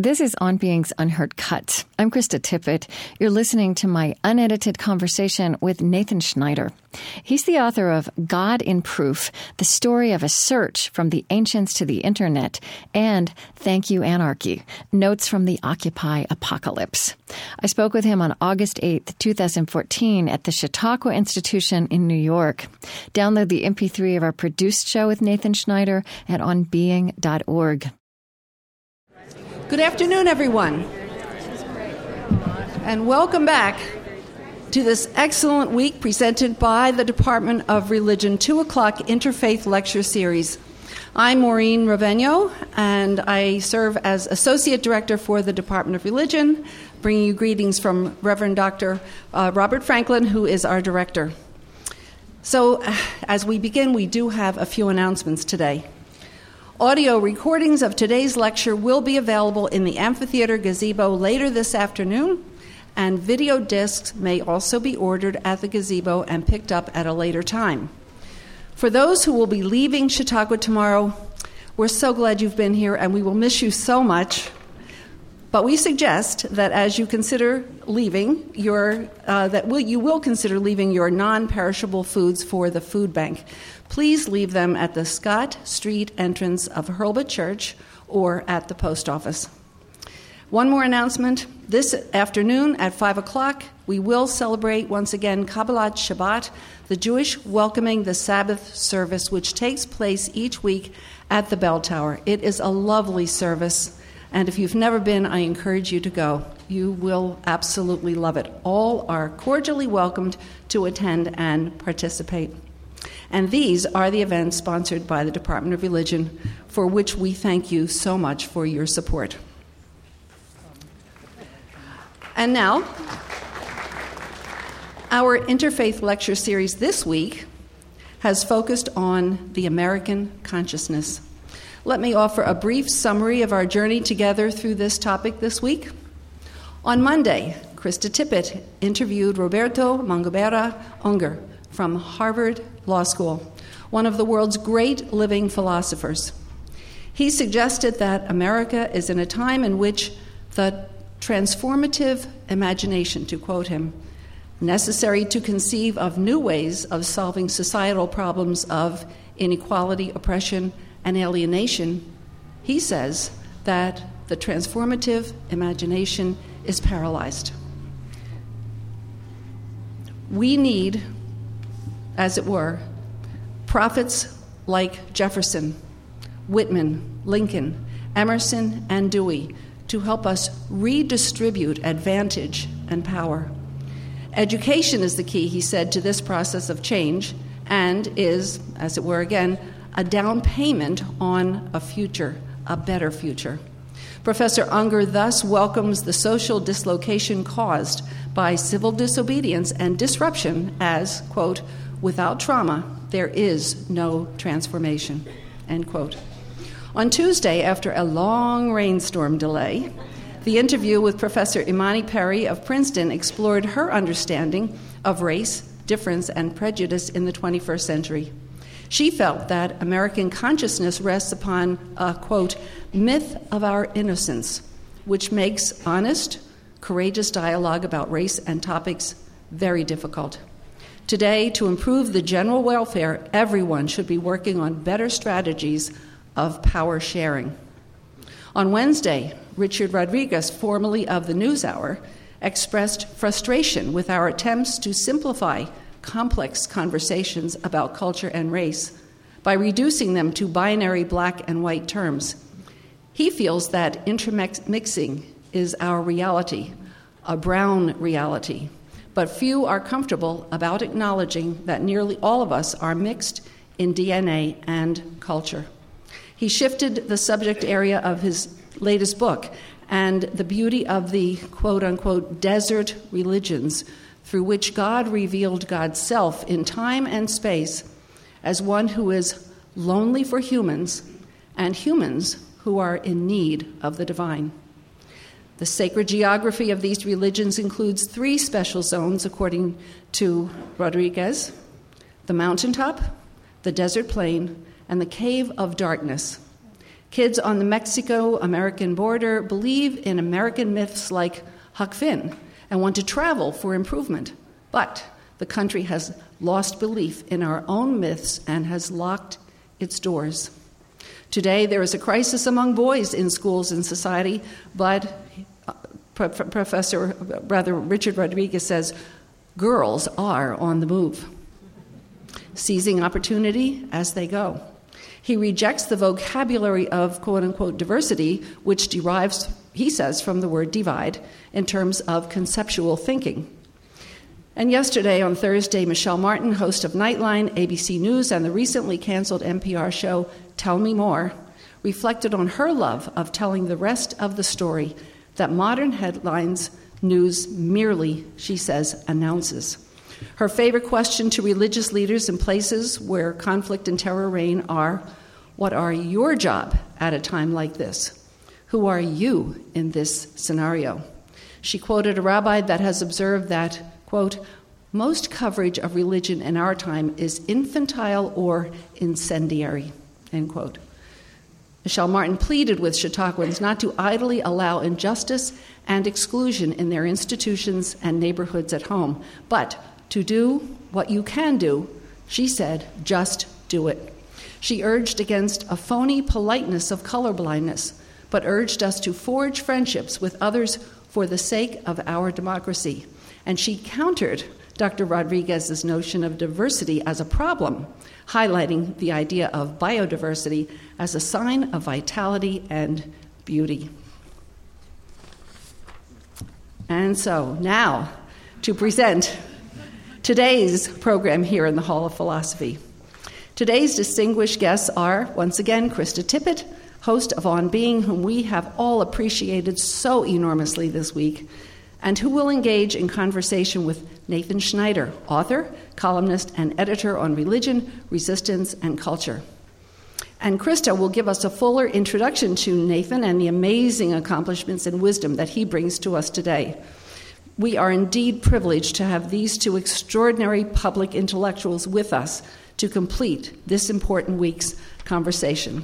This is On Being's Unheard Cut. I'm Krista Tippett. You're listening to my unedited conversation with Nathan Schneider. He's the author of God in Proof, the story of a search from the ancients to the internet, and Thank You, Anarchy, notes from the Occupy apocalypse. I spoke with him on August 8th, 2014 at the Chautauqua Institution in New York. Download the MP3 of our produced show with Nathan Schneider at onbeing.org. Good afternoon, everyone, and welcome back to this excellent week presented by the Department of Religion 2 o'clock Interfaith Lecture Series. I'm Maureen Rovegno, and I serve as Associate Director for the Department of Religion, bringing you greetings from Reverend Dr. Robert Franklin, who is our Director. So, as we begin, we do have a few announcements today. Audio recordings of today's lecture will be available in the amphitheater gazebo later this afternoon, and video discs may also be ordered at the gazebo and picked up at a later time. For those who will be leaving Chautauqua tomorrow, we're so glad you've been here, and we will miss you so much. But we suggest that as you consider leaving, you will consider leaving your non-perishable foods for the food bank. Please leave them at the Scott Street entrance of Hurlbut Church or at the post office. One more announcement. This afternoon at 5 o'clock, we will celebrate once again Kabbalat Shabbat, the Jewish welcoming the Sabbath service, which takes place each week at the Bell Tower. It is a lovely service, and if you've never been, I encourage you to go. You will absolutely love it. All are cordially welcomed to attend and participate. And these are the events sponsored by the Department of Religion, for which we thank you so much for your support. And now, our Interfaith Lecture Series this week has focused on the American consciousness. Let me offer a brief summary of our journey together through this topic this week. On Monday, Krista Tippett interviewed Roberto Mangabeira Unger from Harvard Law School, one of the world's great living philosophers. He suggested that America is in a time in which the transformative imagination, to quote him, necessary to conceive of new ways of solving societal problems of inequality, oppression, and alienation, he says that the transformative imagination is paralyzed. We need, as it were, prophets like Jefferson, Whitman, Lincoln, Emerson, and Dewey to help us redistribute advantage and power. Education is the key, he said, to this process of change and is, as it were again, a down payment on a future, a better future. Professor Unger thus welcomes the social dislocation caused by civil disobedience and disruption as, quote, without trauma, there is no transformation, end quote. On Tuesday, after a long rainstorm delay, the interview with Professor Imani Perry of Princeton explored her understanding of race, difference, and prejudice in the 21st century. She felt that American consciousness rests upon a, quote, myth of our innocence, which makes honest, courageous dialogue about race and topics very difficult. Today, to improve the general welfare, everyone should be working on better strategies of power sharing. On Wednesday, Richard Rodriguez, formerly of the NewsHour, expressed frustration with our attempts to simplify complex conversations about culture and race by reducing them to binary black and white terms. He feels that intermixing is our reality, a brown reality, but few are comfortable about acknowledging that nearly all of us are mixed in DNA and culture. He shifted the subject area of his latest book and the beauty of the quote-unquote desert religions through which God revealed God's self in time and space as one who is lonely for humans and humans who are in need of the divine. The sacred geography of these religions includes 3 special zones, according to Rodriguez: the mountaintop, the desert plain, and the cave of darkness. Kids on the Mexico-American border believe in American myths like Huck Finn and want to travel for improvement. But the country has lost belief in our own myths and has locked its doors. Today, there is a crisis among boys in schools and society, but Richard Rodriguez says, girls are on the move, seizing opportunity as they go. He rejects the vocabulary of quote-unquote diversity, which derives, he says, from the word divide in terms of conceptual thinking. And yesterday, on Thursday, Michelle Martin, host of Nightline, ABC News, and the recently canceled NPR show Tell Me More, reflected on her love of telling the rest of the story that modern headlines news merely, she says, announces. Her favorite question to religious leaders in places where conflict and terror reign are, what are your job at a time like this? Who are you in this scenario? She quoted a rabbi that has observed that, quote, most coverage of religion in our time is infantile or incendiary, end quote. Michelle Martin pleaded with Chautauquans not to idly allow injustice and exclusion in their institutions and neighborhoods at home, but to do what you can do, she said, just do it. She urged against a phony politeness of colorblindness, but urged us to forge friendships with others for the sake of our democracy. And she countered Dr. Rodriguez's notion of diversity as a problem, highlighting the idea of biodiversity as a sign of vitality and beauty. And so now to present today's program here in the Hall of Philosophy. Today's distinguished guests are, once again, Krista Tippett, host of On Being, whom we have all appreciated so enormously this week, and who will engage in conversation with Nathan Schneider, author, columnist, and editor on religion, resistance, and culture. And Krista will give us a fuller introduction to Nathan and the amazing accomplishments and wisdom that he brings to us today. We are indeed privileged to have these two extraordinary public intellectuals with us to complete this important week's conversation.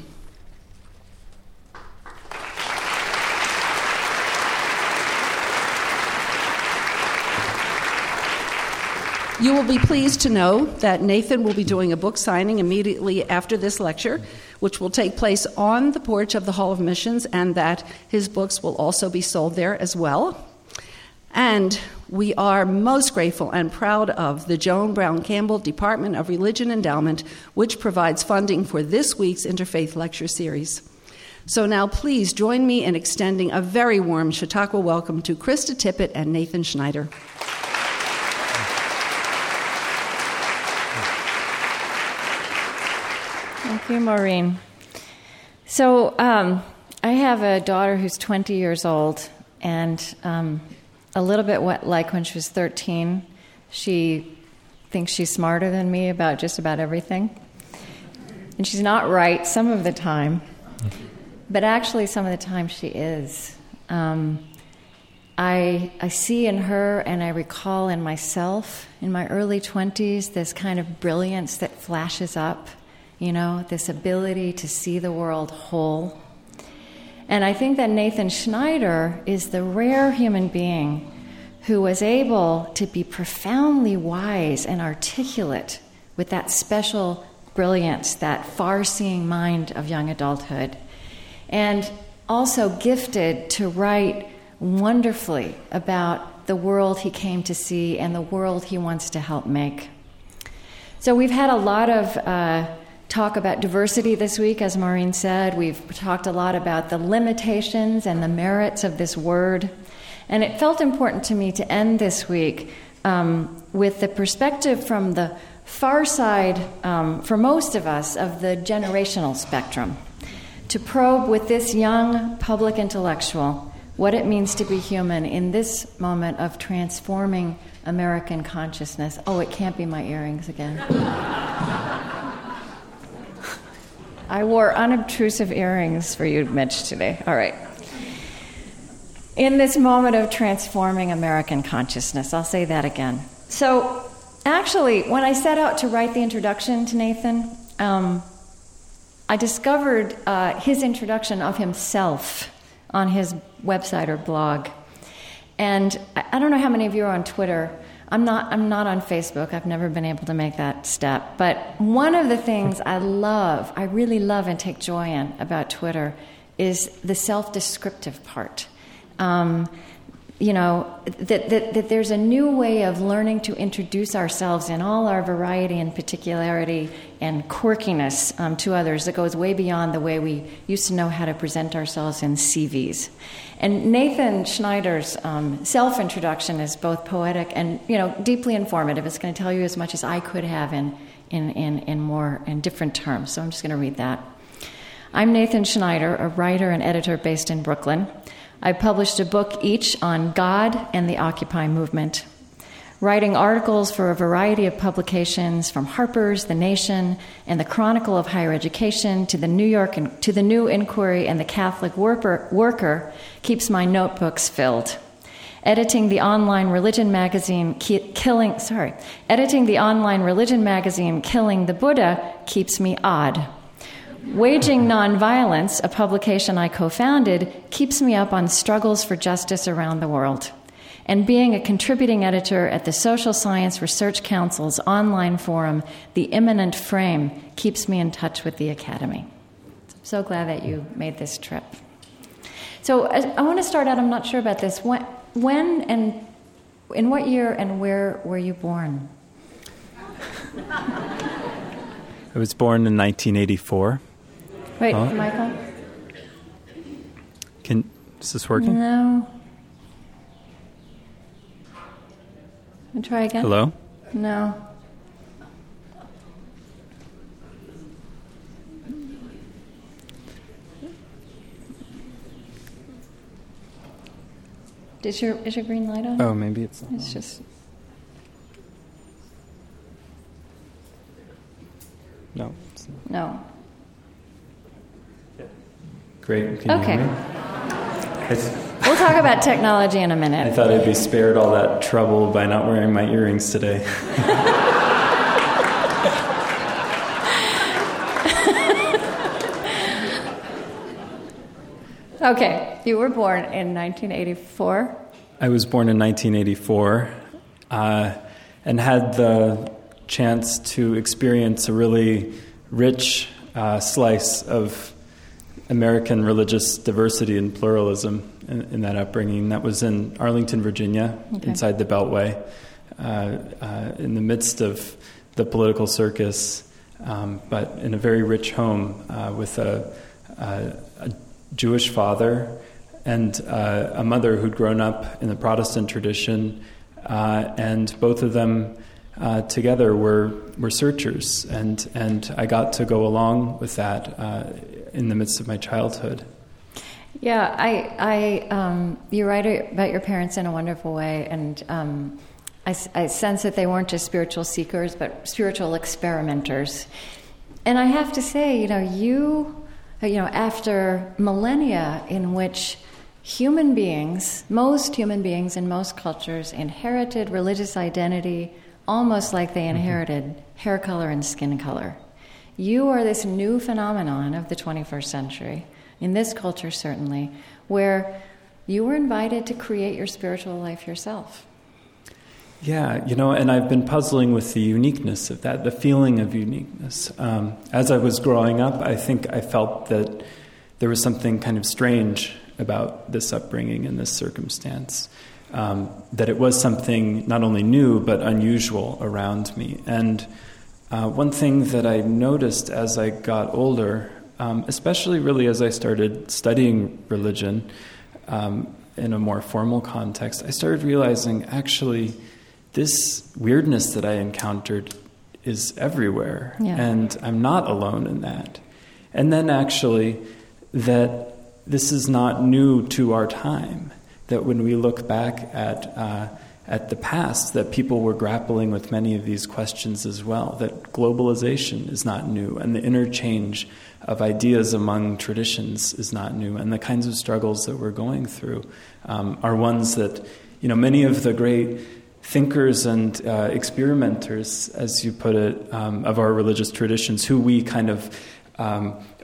You will be pleased to know that Nathan will be doing a book signing immediately after this lecture, which will take place on the porch of the Hall of Missions, and that his books will also be sold there as well. And we are most grateful and proud of the Joan Brown Campbell Department of Religion Endowment, which provides funding for this week's Interfaith Lecture Series. So now please join me in extending a very warm Chautauqua welcome to Krista Tippett and Nathan Schneider. Thank you, Maureen. So I have a daughter who's 20 years old, and a little bit like when she was 13, she thinks she's smarter than me about just about everything. And she's not right some of the time, but actually some of the time she is. I see in her, and I recall in myself, in my early 20s, this kind of brilliance that flashes up, you know, this ability to see the world whole. And I think that Nathan Schneider is the rare human being who was able to be profoundly wise and articulate with that special brilliance, that far-seeing mind of young adulthood, and also gifted to write wonderfully about the world he came to see and the world he wants to help make. So we've had a lot of talk about diversity this week, as Maureen said. We've talked a lot about the limitations and the merits of this word. And it felt important to me to end this week with the perspective from the far side, for most of us, of the generational spectrum, to probe with this young public intellectual what it means to be human in this moment of transforming American consciousness. Oh, it can't be my earrings again. I wore unobtrusive earrings for you, Mitch, today. All right. In this moment of transforming American consciousness, I'll say that again. So, actually, when I set out to write the introduction to Nathan, I discovered his introduction of himself on his website or blog. And I don't know how many of you are on Twitter. I'm not on Facebook. I've never been able to make that step. But one of the things I really love and take joy in about Twitter is the self-descriptive part. That there's a new way of learning to introduce ourselves in all our variety and particularity and quirkiness to others that goes way beyond the way we used to know how to present ourselves in CVs. And Nathan Schneider's self-introduction is both poetic and, deeply informative. It's going to tell you as much as I could have in different terms. So I'm just going to read that. I'm Nathan Schneider, a writer and editor based in Brooklyn. I published a book each on God and the Occupy movement, writing articles for a variety of publications from Harper's, The Nation, and the Chronicle of Higher Education to the New Inquiry and the Catholic Worker keeps my notebooks filled. Editing the online religion magazine Killing the Buddha keeps me odd. Waging Nonviolence, a publication I co-founded, keeps me up on struggles for justice around the world. And being a contributing editor at the Social Science Research Council's online forum, The Immanent Frame, keeps me in touch with the Academy. I'm so glad that you made this trip. So I want to start out, I'm not sure about this. When and in what year and where were you born? I was born in 1984. Wait, Michael? Is this working? No. Try again. Hello? No. Is your green light on? Oh, maybe it's not. It's just... No. It's not. No. Great. Can you hear me? We'll talk about technology in a minute. I thought I'd be spared all that trouble by not wearing my earrings today. Okay, you were born in 1984. I was born in 1984 and had the chance to experience a really rich slice of American religious diversity and pluralism in that upbringing. That was in Arlington, Virginia, inside the Beltway, in the midst of the political circus, but in a very rich home with a Jewish father and a mother who'd grown up in the Protestant tradition, and both of them together were searchers, and I got to go along with that in the midst of my childhood. Yeah, you write about your parents in a wonderful way, and I sense that they weren't just spiritual seekers, but spiritual experimenters. And I have to say, after millennia in which most human beings in most cultures inherited religious identity almost like they inherited hair color and skin color. You are this new phenomenon of the 21st century, in this culture certainly, where you were invited to create your spiritual life yourself. Yeah, and I've been puzzling with the uniqueness of that, the feeling of uniqueness. As I was growing up, I think I felt that there was something kind of strange about this upbringing and this circumstance, that it was something not only new but unusual around me. And one thing that I noticed as I got older, especially really as I started studying religion in a more formal context, I started realizing actually this weirdness that I encountered is everywhere, and I'm not alone in that. And then actually that this is not new to our time, that when we look back at the past, that people were grappling with many of these questions as well, that globalization is not new, and the interchange of ideas among traditions is not new, and the kinds of struggles that we're going through are ones that, many of the great thinkers and experimenters, as you put it, of our religious traditions, who we kind of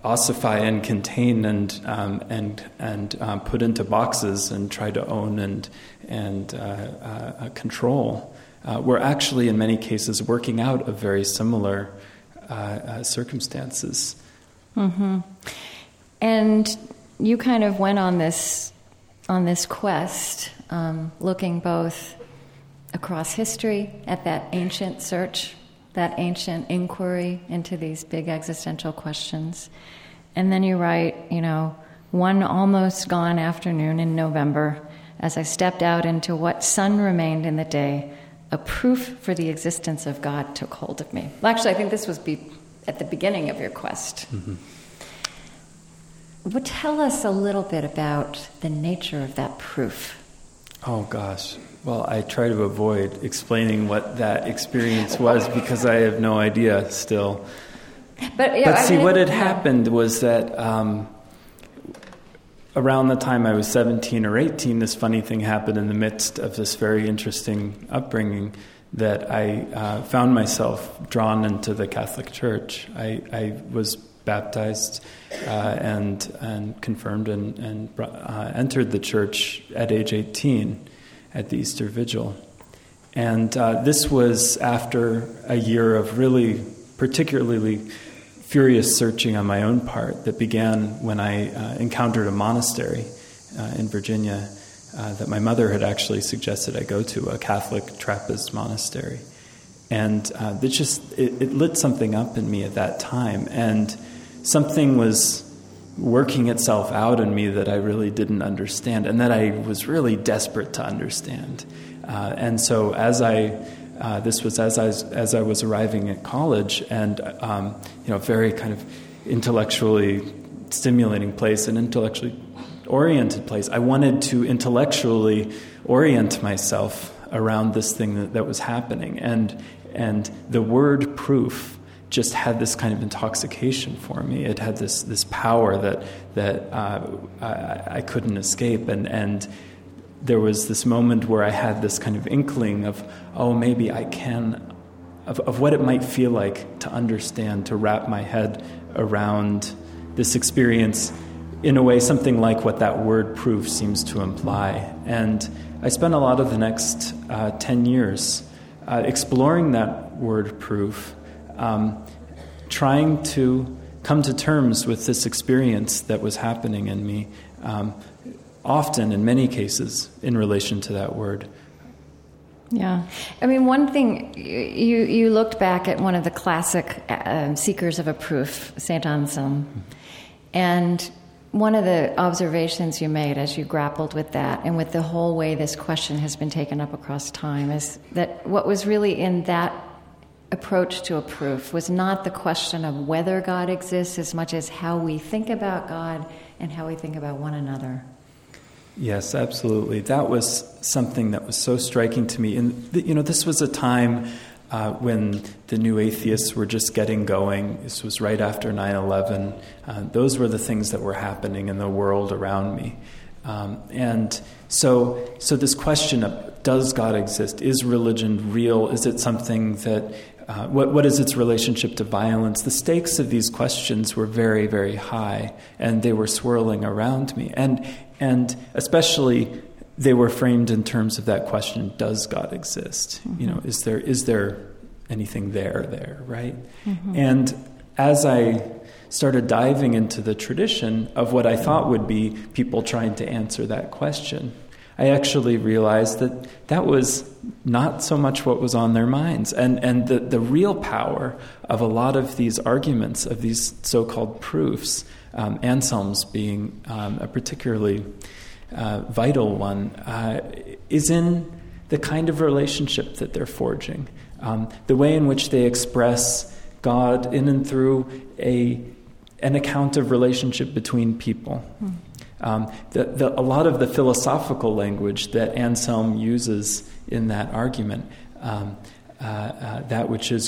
ossify and contain and put into boxes and try to own and control, were actually in many cases working out of very similar circumstances. Mm-hmm. And you kind of went on this quest, looking both across history at that ancient search, that ancient inquiry into these big existential questions. And then you write, one almost gone afternoon in November, as I stepped out into what sun remained in the day, a proof for the existence of God took hold of me. Well, actually, I think this was at the beginning of your quest. Mm-hmm. But tell us a little bit about the nature of that proof. Oh, gosh. Well, I try to avoid explaining what that experience was because I have no idea still. But what had happened was that around the time I was 17 or 18, this funny thing happened in the midst of this very interesting upbringing that I found myself drawn into the Catholic Church. I was baptized and confirmed and entered the church at age 18 at the Easter Vigil. And this was after a year of really particularly furious searching on my own part that began when I encountered a monastery in Virginia that my mother had actually suggested I go to, a Catholic Trappist monastery. And it lit something up in me at that time. And something was working itself out in me that I really didn't understand and that I was really desperate to understand. And so as I was arriving at college and, very kind of intellectually stimulating place, an intellectually oriented place, I wanted to intellectually orient myself around this thing that was happening. And the word proof just had this kind of intoxication for me. It had this power that I couldn't escape. And there was this moment where I had this kind of inkling of, maybe I can, of what it might feel like to understand, to wrap my head around this experience in a way, something like what that word proof seems to imply. And I spent a lot of the next 10 years exploring that word proof, trying to come to terms with this experience that was happening in me, often, in many cases, in relation to that word. Yeah. I mean, one thing, you looked back at one of the classic seekers of a proof, St. Anselm, and one of the observations you made as you grappled with that and with the whole way this question has been taken up across time is that what was really in that approach to a proof was not the question of whether God exists as much as how we think about God and how we think about one another. Yes, absolutely. That was something that was so striking to me. And, this was a time when the new atheists were just getting going. This was right after 9/11. Those were the things that were happening in the world around me. And so this question of, does God exist? Is religion real? Is it something that... what is its relationship to violence? The stakes of these questions were very, very high, and they were swirling around me. And especially, they were framed in terms of that question: does God exist? Mm-hmm. Is there anything there, right? Mm-hmm. And as I started diving into the tradition of what I thought would be people trying to answer that question, I actually realized that was not so much what was on their minds. And the real power of a lot of these arguments, of these so-called proofs, Anselm's being a particularly vital one, is in the kind of relationship that they're forging. The way in which they express God in and through an account of relationship between people. A lot of the philosophical language that Anselm uses in that argument, that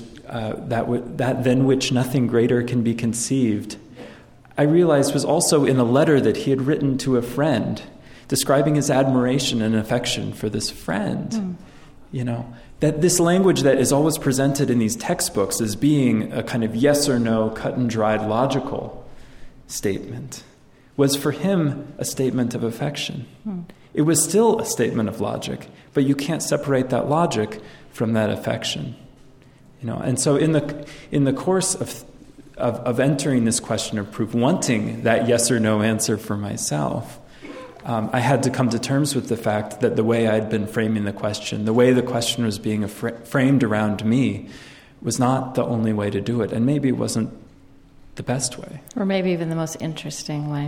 than which nothing greater can be conceived, I realized was also in a letter that he had written to a friend, describing his admiration and affection for this friend. That this language that is always presented in these textbooks as being a kind of yes or no, cut and dried, logical statement was for him a statement of affection. It was still a statement of logic, but you can't separate that logic from that affection. And so in the course of entering this question of proof, wanting that yes or no answer for myself, I had to come to terms with the fact that the way I'd been framing the question, the way the question was being framed around me, was not the only way to do it, and maybe it wasn't the best way. Or maybe even the most interesting way.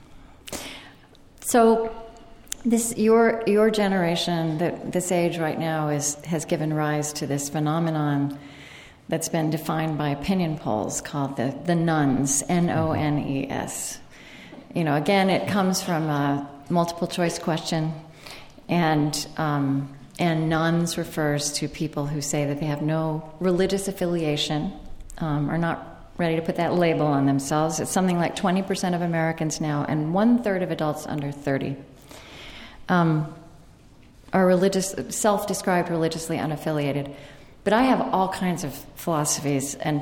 So your generation, this age right now, has given rise to this phenomenon that's been defined by opinion polls called the nones, N-O-N-E-S. Again, it comes from a multiple choice question, and nones refers to people who say that they have no religious affiliation, are not ready to put that label on themselves. It's something like 20% of Americans now, and 1/3 of adults under 30 are self-described religiously unaffiliated. But I have all kinds of philosophies, and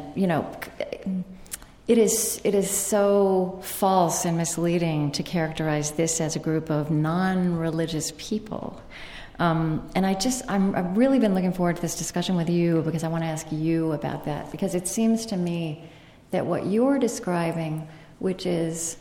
it is so false and misleading to characterize this as a group of non-religious people. And I've really been looking forward to this discussion with you because I want to ask you about that, because it seems to me that what you're describing, which is,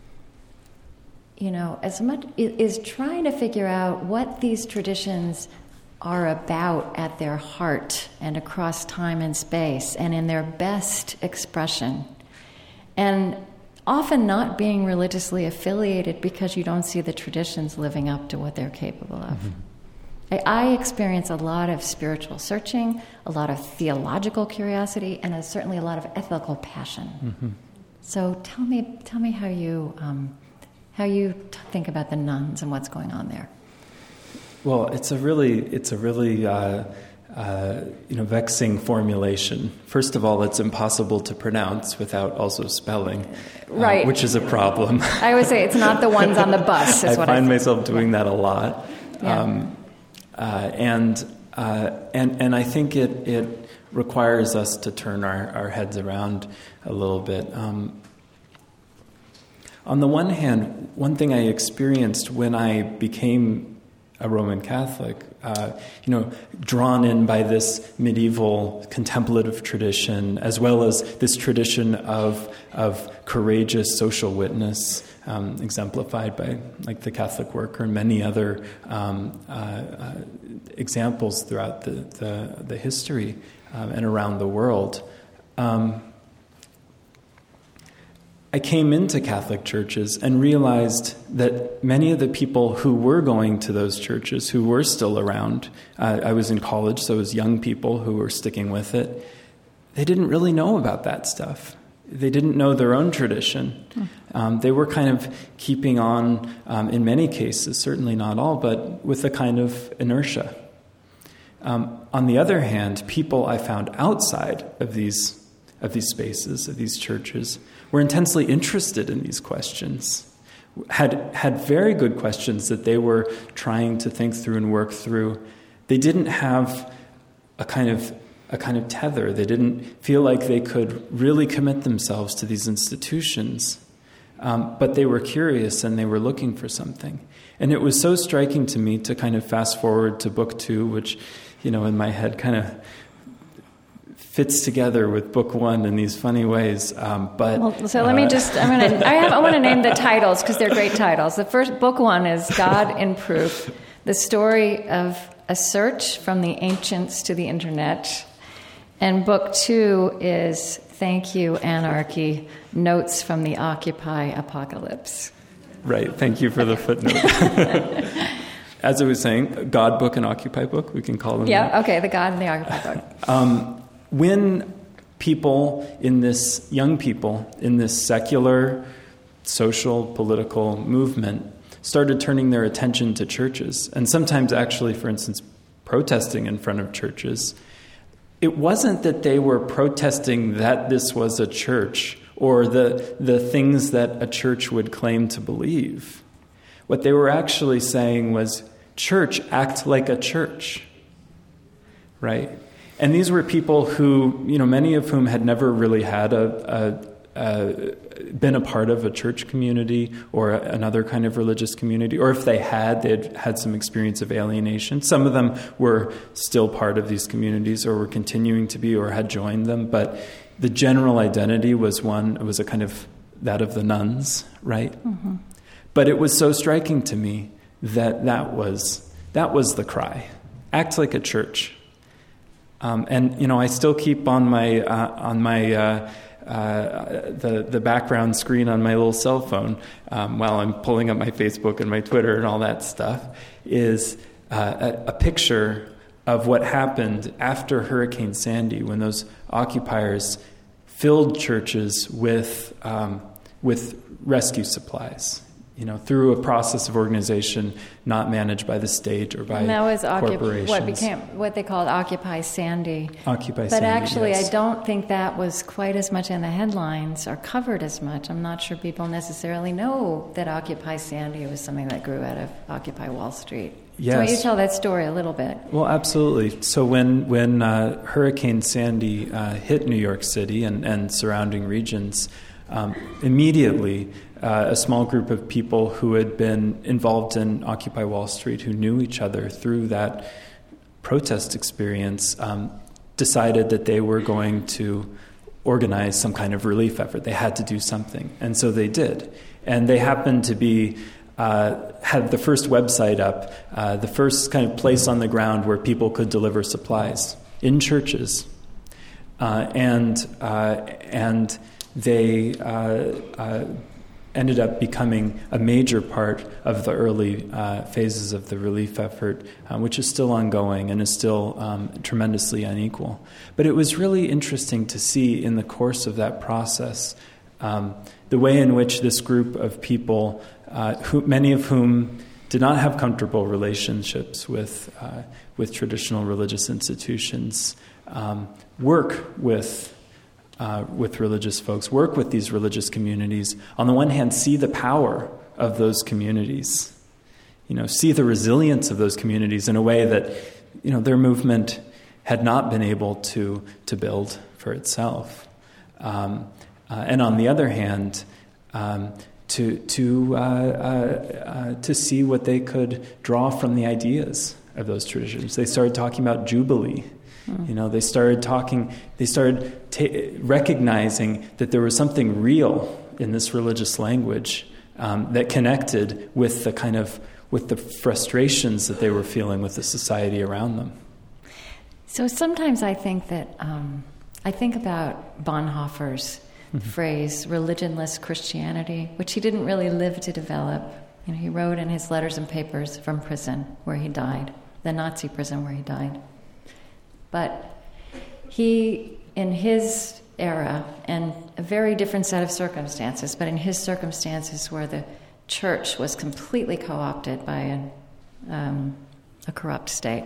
as much is trying to figure out what these traditions are about at their heart and across time and space and in their best expression. And often not being religiously affiliated because you don't see the traditions living up to what they're capable of. Mm-hmm. I experience a lot of spiritual searching, a lot of theological curiosity, and certainly a lot of ethical passion. Mm-hmm. So tell me how you think about the nones and what's going on there. Well, it's a really vexing formulation. First of all, it's impossible to pronounce without also spelling, right? Which is a problem. I always say it's not the ones on the bus. I find myself doing that a lot, yeah. And I think it requires us to turn our heads around a little bit. On the one hand, one thing I experienced when I became a Roman Catholic, drawn in by this medieval contemplative tradition, as well as this tradition of courageous social witness, exemplified by like the Catholic Worker and many other examples throughout the history and around the world. I came into Catholic churches and realized that many of the people who were going to those churches, who were still around, I was in college, so it was young people who were sticking with it, they didn't really know about that stuff. They didn't know their own tradition. They were kind of keeping on, in many cases, certainly not all, but with a kind of inertia. On the other hand, people I found outside of these spaces, of these churches, were intensely interested in these questions, had very good questions that they were trying to think through and work through. They didn't have a kind of tether. They didn't feel like they could really commit themselves to these institutions, but they were curious and they were looking for something. And it was so striking to me to kind of fast forward to book 2, which, in my head kind of fits together with book 1 in these funny ways, but let me just. I want to name the titles because they're great titles. The first book 1 is God in Proof: The Story of a Search from the Ancients to the Internet, and book 2 is Thank You, Anarchy: Notes from the Occupy Apocalypse. Right. Thank you for the footnote. As I was saying, God book and Occupy book, we can call them. Yeah. that. Okay. The God and the Occupy book. When young people in this secular, social, political movement started turning their attention to churches, and sometimes actually, for instance, protesting in front of churches, it wasn't that they were protesting that this was a church or the things that a church would claim to believe. What they were actually saying was, church, act like a church, right? And these were people who, many of whom had never really had a been a part of a church community or another kind of religious community, or if they'd had some experience of alienation. Some of them were still part of these communities or were continuing to be or had joined them, but the general identity was a kind of that of the nuns, right? Mm-hmm. But it was so striking to me that was the cry. Act like a church. And I still keep on my the background screen on my little cell phone while I'm pulling up my Facebook and my Twitter and all that stuff is a picture of what happened after Hurricane Sandy, when those occupiers filled churches with rescue supplies. Through a process of organization not managed by the state or by corporations. What they called Occupy Sandy. But actually, yes. I don't think that was quite as much in the headlines or covered as much. I'm not sure people necessarily know that Occupy Sandy was something that grew out of Occupy Wall Street. Yes. So why don't you tell that story a little bit? Well, absolutely. So when Hurricane Sandy hit New York City and surrounding regions, immediately a small group of people who had been involved in Occupy Wall Street, who knew each other through that protest experience, decided that they were going to organize some kind of relief effort. They had to do something. And so they did. And they happened to be had the first website up, the first kind of place on the ground where people could deliver supplies in churches. And they ended up becoming a major part of the early phases of the relief effort, which is still ongoing and is still tremendously unequal. But it was really interesting to see in the course of that process the way in which this group of people, many of whom did not have comfortable relationships with traditional religious institutions, work with religious folks, work with these religious communities. On the one hand, see the power of those communities, see the resilience of those communities in a way that, their movement had not been able to build for itself. And on the other hand, to see what they could draw from the ideas of those traditions. They started talking about Jubilee. They started recognizing that there was something real in this religious language that connected with the frustrations that they were feeling with the society around them. So sometimes I think that I think about Bonhoeffer's phrase, religionless Christianity, which he didn't really live to develop. He wrote in his letters and papers from prison where he died, the Nazi prison where he died. But he, in his era, and a very different set of circumstances, but in his circumstances where the church was completely co-opted by a corrupt state,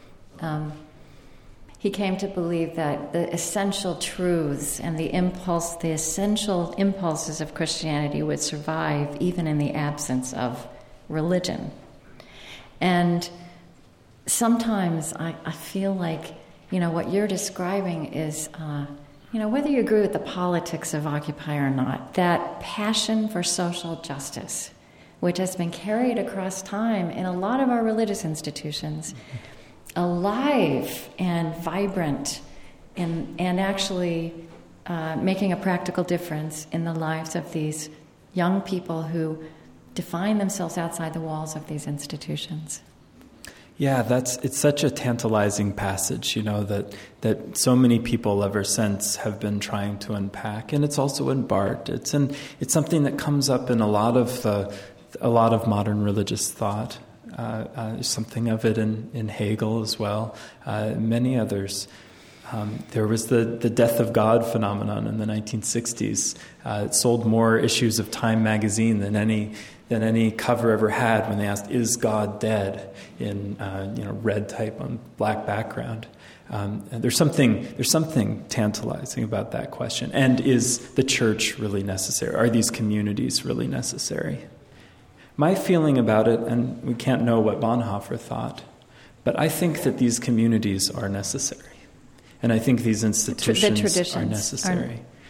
he came to believe that the essential truths and the essential impulses of Christianity would survive even in the absence of religion. And sometimes I feel like, what you're describing is, whether you agree with the politics of Occupy or not, that passion for social justice, which has been carried across time in a lot of our religious institutions, alive and vibrant and actually making a practical difference in the lives of these young people who define themselves outside the walls of these institutions. Yeah, it's such a tantalizing passage, that so many people ever since have been trying to unpack, and it's also in Barth. It's something that comes up in a lot of modern religious thought. There's something of it in Hegel as well, many others. There was the death of God phenomenon in the 1960s. It sold more issues of Time magazine than any cover ever had when they asked, "Is God dead?" in red type on black background. And there's something tantalizing about that question. And is the church really necessary? Are these communities really necessary? My feeling about it, and we can't know what Bonhoeffer thought, but I think that these communities are necessary. And I think these institutions are necessary.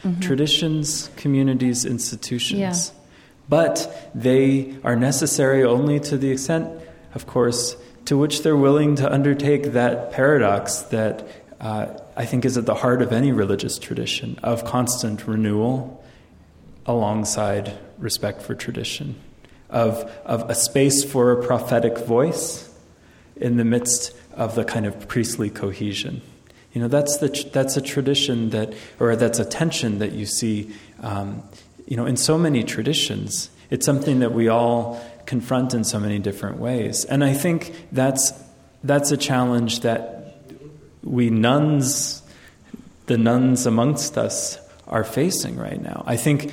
Traditions, communities, institutions. Yeah. But they are necessary only to the extent, of course, to which they're willing to undertake that paradox that I think is at the heart of any religious tradition, of constant renewal alongside respect for tradition, of a space for a prophetic voice in the midst of the kind of priestly cohesion. That's a tradition that's a tension that you see, in so many traditions. It's something that we all confront in so many different ways, and I think that's a challenge that the nuns amongst us are facing right now. I think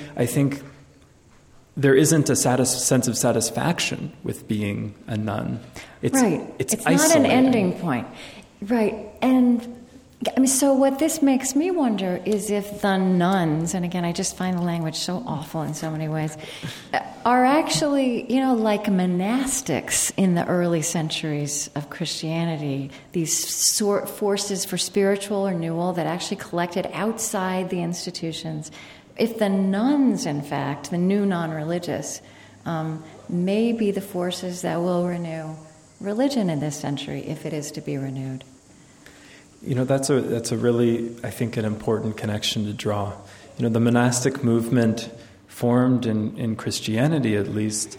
there isn't a sense of satisfaction with being a nun. It's not an ending point. Right. And so what this makes me wonder is if the nuns, and again, I just find the language so awful in so many ways, are actually, like monastics in the early centuries of Christianity, these forces for spiritual renewal that actually collected outside the institutions. If the nuns, in fact, the new non-religious, may be the forces that will renew religion in this century, if it is to be renewed. That's a really, I think, an important connection to draw. The monastic movement formed in Christianity, at least,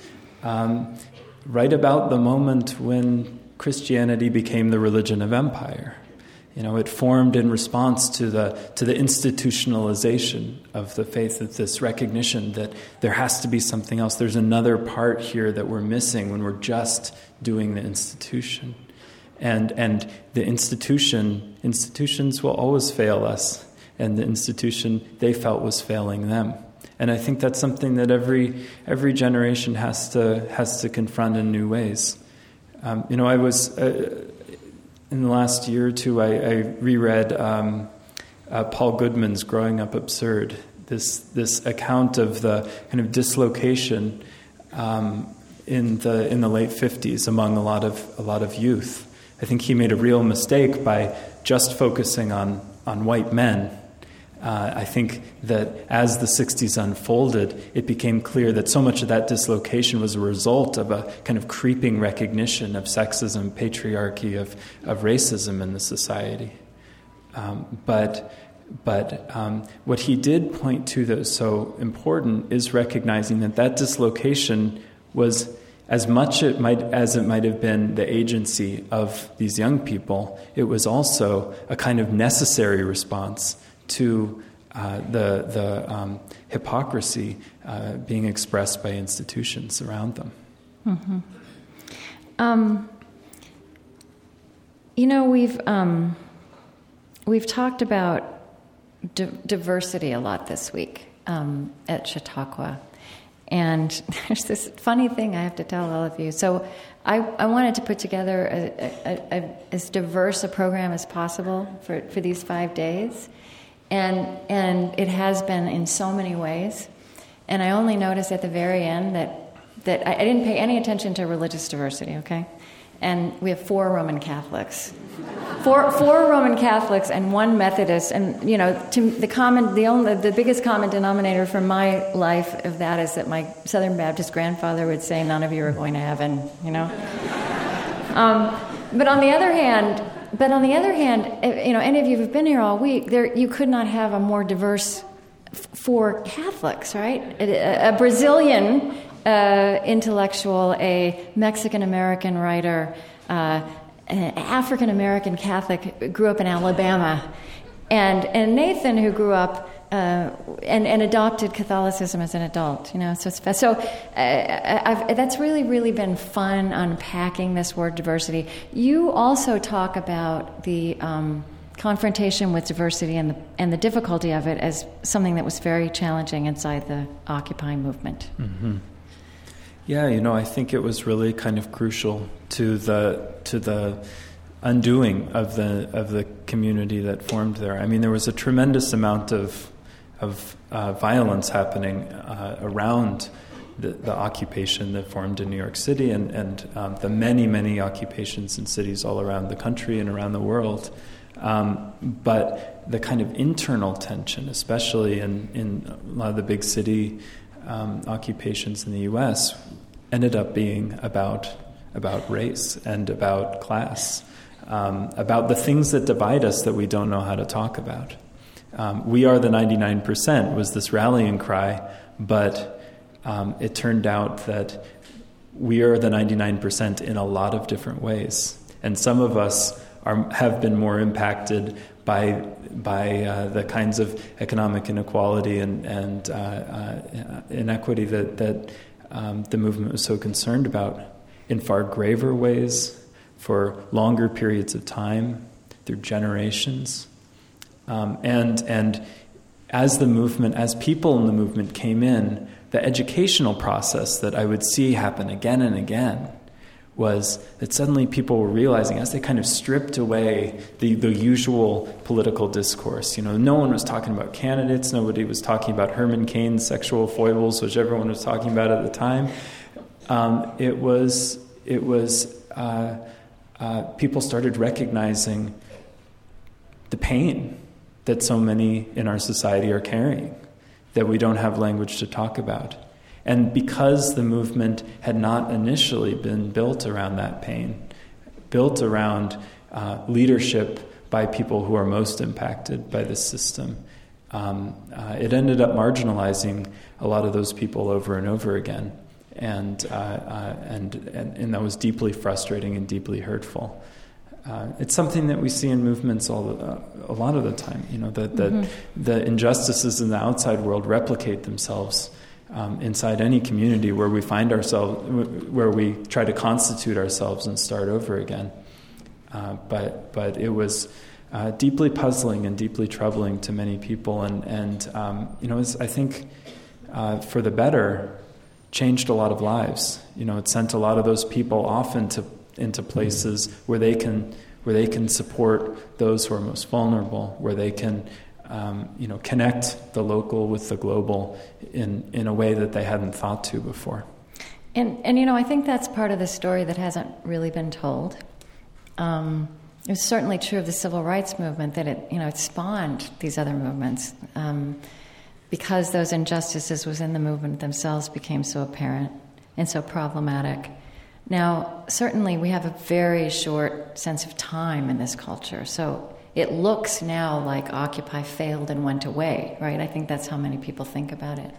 right about the moment when Christianity became the religion of empire. It formed in response to the institutionalization of the faith, of this recognition that there has to be something else. There's another part here that we're missing when we're just doing the institution. And the institutions will always fail us, and the institution they felt was failing them. And I think that's something that every generation has to confront in new ways. I was in the last year or two, I reread Paul Goodman's "Growing Up Absurd." This account of the kind of dislocation in the late 50s among a lot of youth. I think he made a real mistake by just focusing on white men. I think that as the 60s unfolded, it became clear that so much of that dislocation was a result of a kind of creeping recognition of sexism, patriarchy, of racism in the society. But what he did point to that was so important is recognizing that dislocation was, as much as it might have been the agency of these young people, it was also a kind of necessary response to the hypocrisy being expressed by institutions around them. Mm-hmm. We've talked about diversity a lot this week at Chautauqua. And there's this funny thing I have to tell all of you. So I wanted to put together as diverse a program as possible for these 5 days. And it has been in so many ways. And I only noticed at the very end that I didn't pay any attention to religious diversity, okay? And we have 4 Roman Catholics. Four Roman Catholics and 1 Methodist, and the biggest common denominator for my life of that is that my Southern Baptist grandfather would say, "None of you are going to heaven," But on the other hand, any of you who've been here all week, you could not have a more diverse 4 Catholics, right? A Brazilian intellectual, a Mexican-American writer, an African-American Catholic, grew up in Alabama, and Nathan, who grew up and adopted Catholicism as an adult. So that's really, really been fun unpacking this word diversity. You also talk about the confrontation with diversity and the difficulty of it as something that was very challenging inside the Occupy movement. Mm-hmm. Yeah, I think it was really kind of crucial to the undoing of the community that formed there. I mean, there was a tremendous amount of violence happening around the occupation that formed in New York City and the many, many occupations in cities all around the country and around the world. But the kind of internal tension, especially in a lot of the big city occupations in the U.S., ended up being about race and about class, about the things that divide us that we don't know how to talk about. We are the 99% was this rallying cry, but it turned out that we are the 99% in a lot of different ways. And some of us have been more impacted by the kinds of economic inequality and inequity that the movement was so concerned about in far graver ways, for longer periods of time, through generations. And as people in the movement came in, the educational process that I would see happen again and again was that suddenly people were realizing, as they kind of stripped away the usual political discourse, no one was talking about candidates, nobody was talking about Herman Cain's sexual foibles, which everyone was talking about at the time. People started recognizing the pain that so many in our society are carrying, that we don't have language to talk about. And because the movement had not initially been built around that pain, built around leadership by people who are most impacted by this system, it ended up marginalizing a lot of those people over and over again. And that was deeply frustrating and deeply hurtful. It's something that we see in movements a lot of the time. The injustices in the outside world replicate themselves inside any community where we find ourselves, where we try to constitute ourselves and start over again. But it was deeply puzzling and deeply troubling to many people, and I think for the better, changed a lot of lives. It sent a lot of those people off into places where they can support those who are most vulnerable, where they can connect the local with the global in a way that they hadn't thought to before. And I think that's part of the story that hasn't really been told. It was certainly true of the civil rights movement that it spawned these other movements. Because those injustices within the movement themselves became so apparent and so problematic. Now, certainly we have a very short sense of time in this culture, so it looks now like Occupy failed and went away, right? I think that's how many people think about it.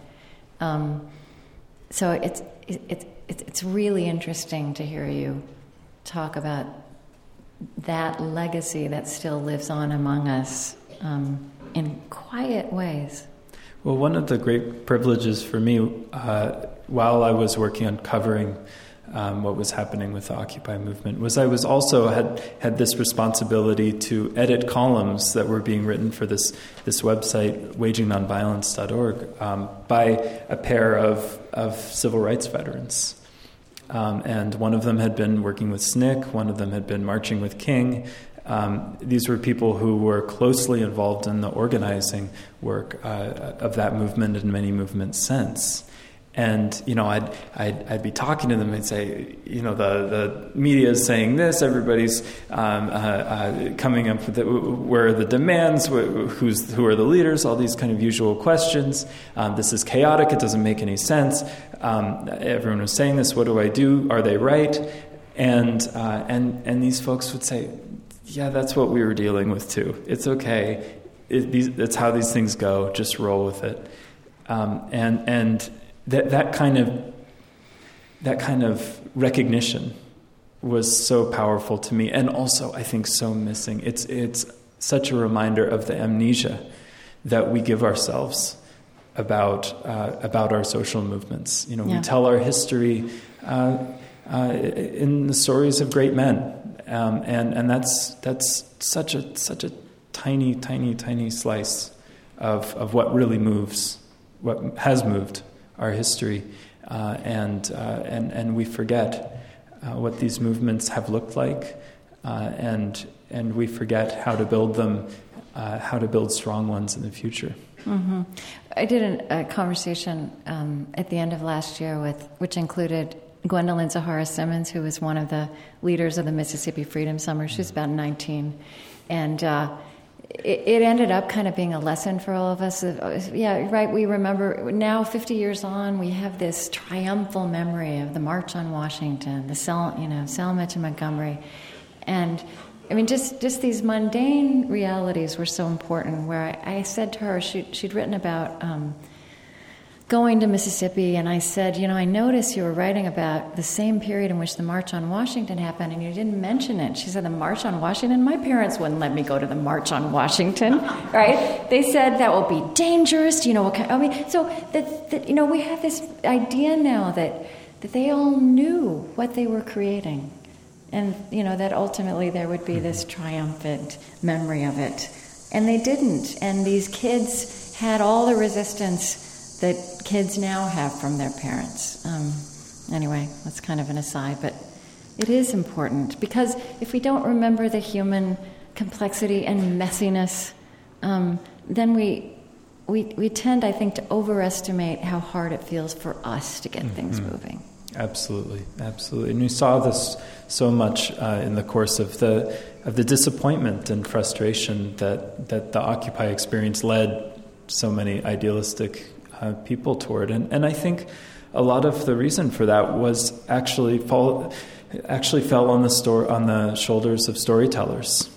So it's really interesting to hear you talk about that legacy that still lives on among us in quiet ways. Well, one of the great privileges for me while I was working on covering what was happening with the Occupy movement was I was also had this responsibility to edit columns that were being written for this website, wagingnonviolence.org, by a pair of civil rights veterans. And one of them had been working with SNCC, one of them had been marching with King. These were people who were closely involved in the organizing work of that movement and many movements since. And I'd be talking to them and say, the media is saying this, everybody's coming up with where are the demands, who are the leaders, all these kind of usual questions. This is chaotic, it doesn't make any sense. Everyone was saying this, what do I do? Are they right? And these folks would say, yeah, that's what we were dealing with too. It's okay. It's how these things go. Just roll with it. And that kind of recognition was so powerful to me, and also I think so missing. It's such a reminder of the amnesia that we give ourselves about our social movements. We tell our history in the stories of great men. And that's such a tiny slice of what really moves, what has moved our history, and we forget what these movements have looked like, and we forget how to build them, how to build strong ones in the future. Mm-hmm. I did a conversation at the end of last year which included Gwendolyn Zoharah Simmons, who was one of the leaders of the Mississippi Freedom Summer. She was about 19. And it ended up kind of being a lesson for all of us. Yeah, right, we remember now, 50 years on, we have this triumphal memory of the March on Washington, the Selma to Montgomery. And I mean, just these mundane realities were so important, where I said to her, she'd written about going to Mississippi, and I said, I noticed you were writing about the same period in which the March on Washington happened, and you didn't mention it. She said, the March on Washington? My parents wouldn't let me go to the March on Washington, right? They said that will be dangerous. So that we have this idea now that they all knew what they were creating. And, that ultimately there would be this triumphant memory of it. And they didn't. And these kids had all the resistance that kids now have from their parents. Anyway, that's kind of an aside, but it is important. Because if we don't remember the human complexity and messiness, then we tend, I think, to overestimate how hard it feels for us to get things moving. Absolutely. And we saw this so much in the course of the disappointment and frustration that the Occupy experience led so many idealistic people toward. And I think a lot of the reason for that was actually fell on the shoulders of storytellers.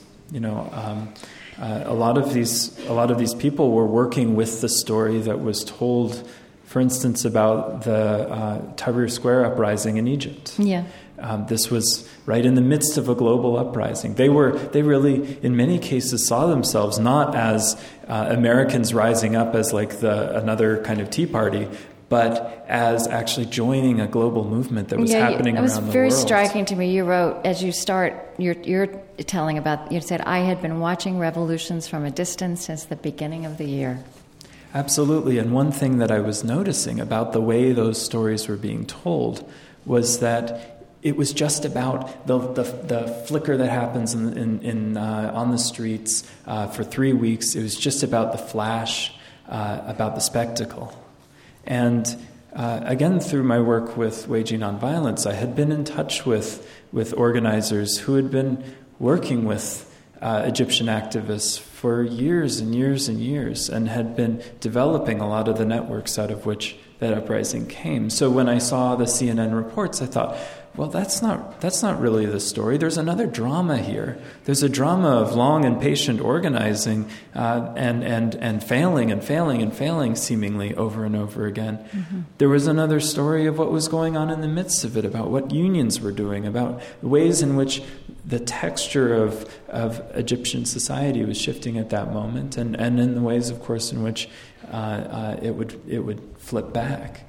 A lot of these people were working with the story that was told. For instance, about the Tahrir Square uprising in Egypt. Yeah. This was right in the midst of a global uprising. They really, in many cases, saw themselves not as Americans rising up as like another kind of Tea Party, but as actually joining a global movement that was happening around the world. It was very striking to me. You wrote, as you start, you're telling about, you said, I had been watching revolutions from a distance since the beginning of the year. Absolutely. And one thing that I was noticing about the way those stories were being told was that it was just about the flicker that happens on the streets for 3 weeks. It was just about the flash, about the spectacle. And again, through my work with Waging Nonviolence, I had been in touch with organizers who had been working with Egyptian activists for years and years and years, and had been developing a lot of the networks out of which that uprising came. So when I saw the CNN reports, I thought, well, that's not really the story. There's another drama here. There's a drama of long and patient organizing and failing and failing and failing seemingly over and over again. Mm-hmm. There was another story of what was going on in the midst of it, about what unions were doing, about the ways in which the texture of Egyptian society was shifting at that moment, and in the ways, of course, in which it would flip back.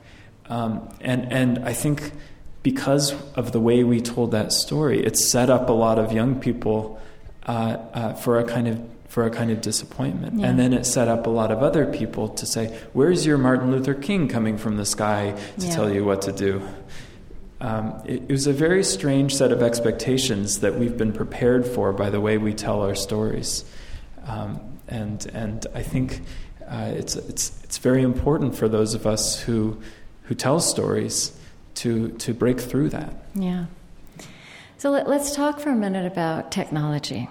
And I think because of the way we told that story, it set up a lot of young people for a kind of disappointment. Yeah. And then it set up a lot of other people to say, where's your Martin Luther King coming from the sky to tell you what to do? It was a very strange set of expectations that we've been prepared for by the way we tell our stories. And I think it's very important for those of us who tell stories to break through that. Yeah. So let's talk for a minute about technology.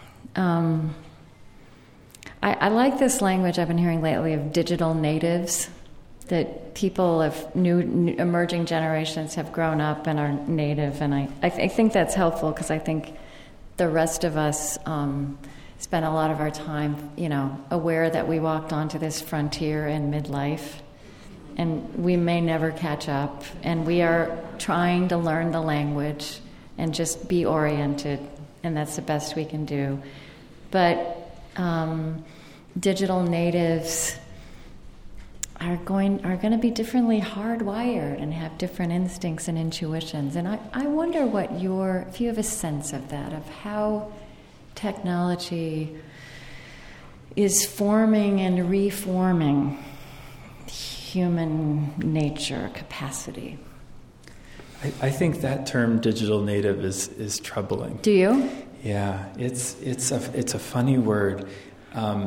I like this language I've been hearing lately of digital natives, that people of new emerging generations have grown up and are native. And I think that's helpful, because I think the rest of us spend a lot of our time, aware that we walked onto this frontier in midlife, and we may never catch up, and we are trying to learn the language and just be oriented, and that's the best we can do. But digital natives are going to be differently hardwired and have different instincts and intuitions. And I wonder if you have a sense of that, of how technology is forming and reforming human nature capacity. I think that term digital native is troubling. Do you? Yeah, it's a funny word.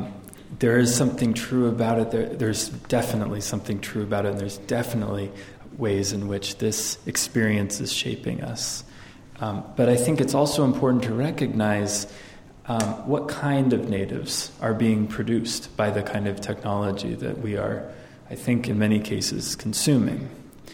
There is something true about it. There's definitely something true about it, and there's definitely ways in which this experience is shaping us. But I think it's also important to recognize what kind of natives are being produced by the kind of technology that we are, I think, in many cases, consuming.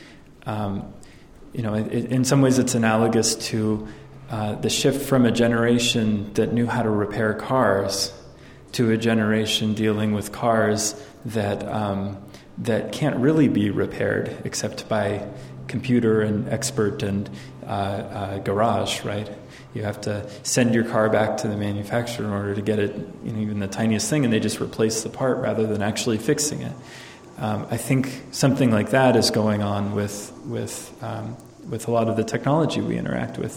In some ways it's analogous to the shift from a generation that knew how to repair cars to a generation dealing with cars that can't really be repaired except by computer and expert and garage, right? You have to send your car back to the manufacturer in order to get it, even the tiniest thing, and they just replace the part rather than actually fixing it. I think something like that is going on with a lot of the technology we interact with.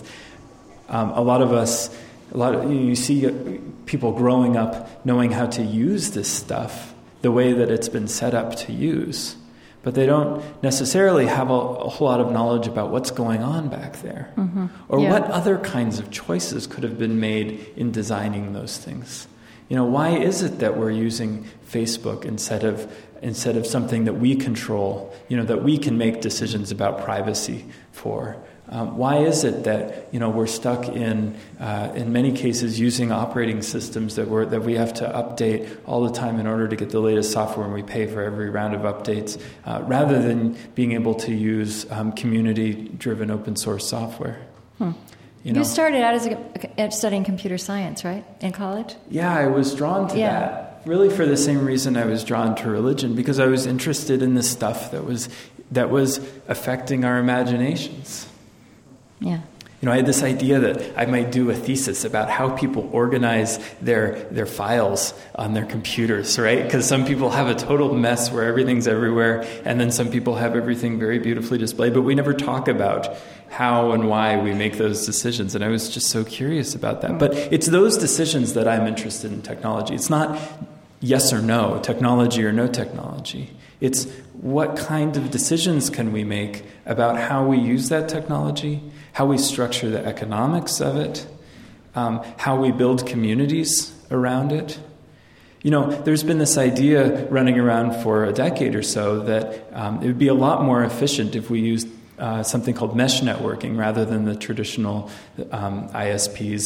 You see people growing up knowing how to use this stuff the way that it's been set up to use, but they don't necessarily have a whole lot of knowledge about what's going on back there, or what other kinds of choices could have been made in designing those things. Why is it that we're using Facebook instead of something that we control, that we can make decisions about privacy for? Why is it that we're stuck in many cases using operating systems that we have to update all the time in order to get the latest software, and we pay for every round of updates, rather than being able to use community-driven open source software? You started out studying computer science, right, in college? Yeah, I was drawn to that, really for the same reason I was drawn to religion, because I was interested in the stuff that was affecting our imaginations. Yeah. I had this idea that I might do a thesis about how people organize their files on their computers, right? Because some people have a total mess where everything's everywhere, and then some people have everything very beautifully displayed, but we never talk about how and why we make those decisions. And I was just so curious about that. But it's those decisions that I'm interested in technology. It's not yes or no, technology or no technology. It's what kind of decisions can we make about how we use that technology, how we structure the economics of it, how we build communities around it. There's been this idea running around for a decade or so that it would be a lot more efficient if we used something called mesh networking rather than the traditional ISPs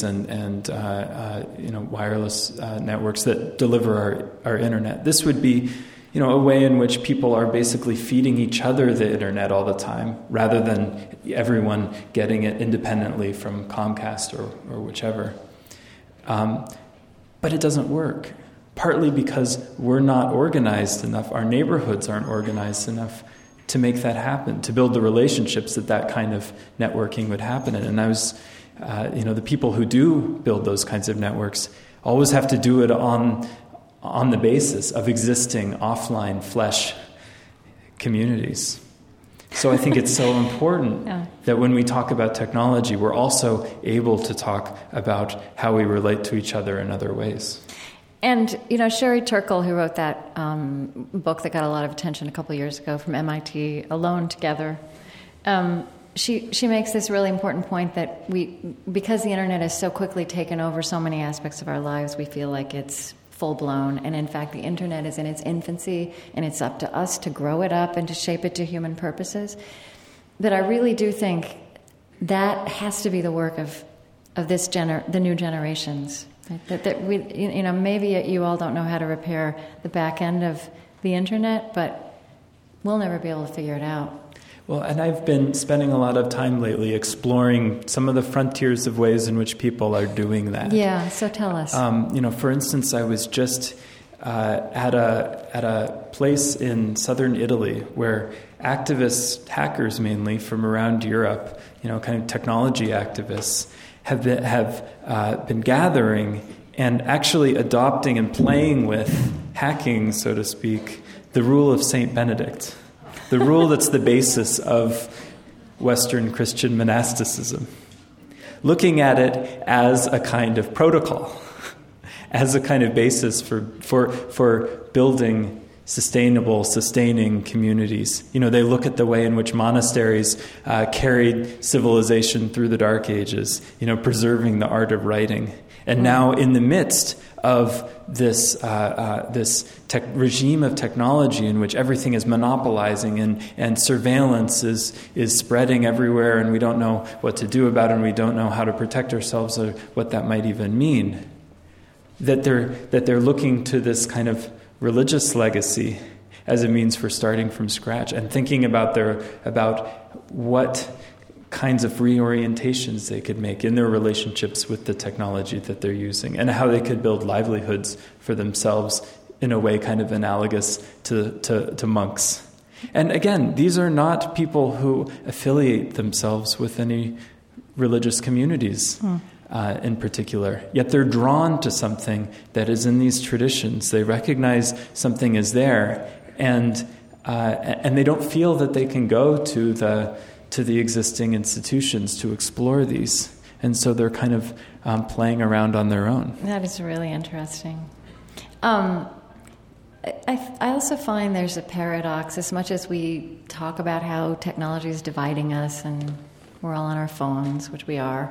and wireless networks that deliver our internet. This would be a way in which people are basically feeding each other the internet all the time, rather than everyone getting it independently from Comcast or whichever. But it doesn't work, partly because we're not organized enough. Our neighborhoods aren't organized enough to make that happen, to build the relationships that kind of networking would happen in. And I was, the people who do build those kinds of networks always have to do it on the basis of existing offline flesh communities. So I think it's so important that when we talk about technology, we're also able to talk about how we relate to each other in other ways. And, Sherry Turkle, who wrote that book that got a lot of attention a couple of years ago from MIT, Alone Together, she makes this really important point that because the internet has so quickly taken over so many aspects of our lives, we feel like it's full-blown, and in fact the internet is in its infancy, and it's up to us to grow it up and to shape it to human purposes. But I really do think that has to be the work of the new generations. Right? That we, maybe you all don't know how to repair the back end of the internet, but we'll never be able to figure it out. Well, and I've been spending a lot of time lately exploring some of the frontiers of ways in which people are doing that. Yeah, so tell us. For instance, I was just at a place in southern Italy where activists, hackers mainly from around Europe, kind of technology activists, have been gathering and actually adopting and playing with, hacking, so to speak, the rule of Saint Benedict. The rule that's the basis of Western Christian monasticism. Looking at it as a kind of protocol, as a kind of basis for building sustainable, sustaining communities. They look at the way in which monasteries carried civilization through the Dark Ages, preserving the art of writing. And now in the midst of this regime of technology in which everything is monopolizing and surveillance is spreading everywhere, and we don't know what to do about it, and we don't know how to protect ourselves or what that might even mean, that they're looking to this kind of religious legacy as a means for starting from scratch and thinking about what kinds of reorientations they could make in their relationships with the technology that they're using, and how they could build livelihoods for themselves in a way kind of analogous to monks. And again, these are not people who affiliate themselves with any religious communities in particular, yet they're drawn to something that is in these traditions. They recognize something is there, and they don't feel that they can go to the existing institutions to explore these. And so they're kind of playing around on their own. That is really interesting. I also find there's a paradox. As much as we talk about how technology is dividing us and we're all on our phones, which we are,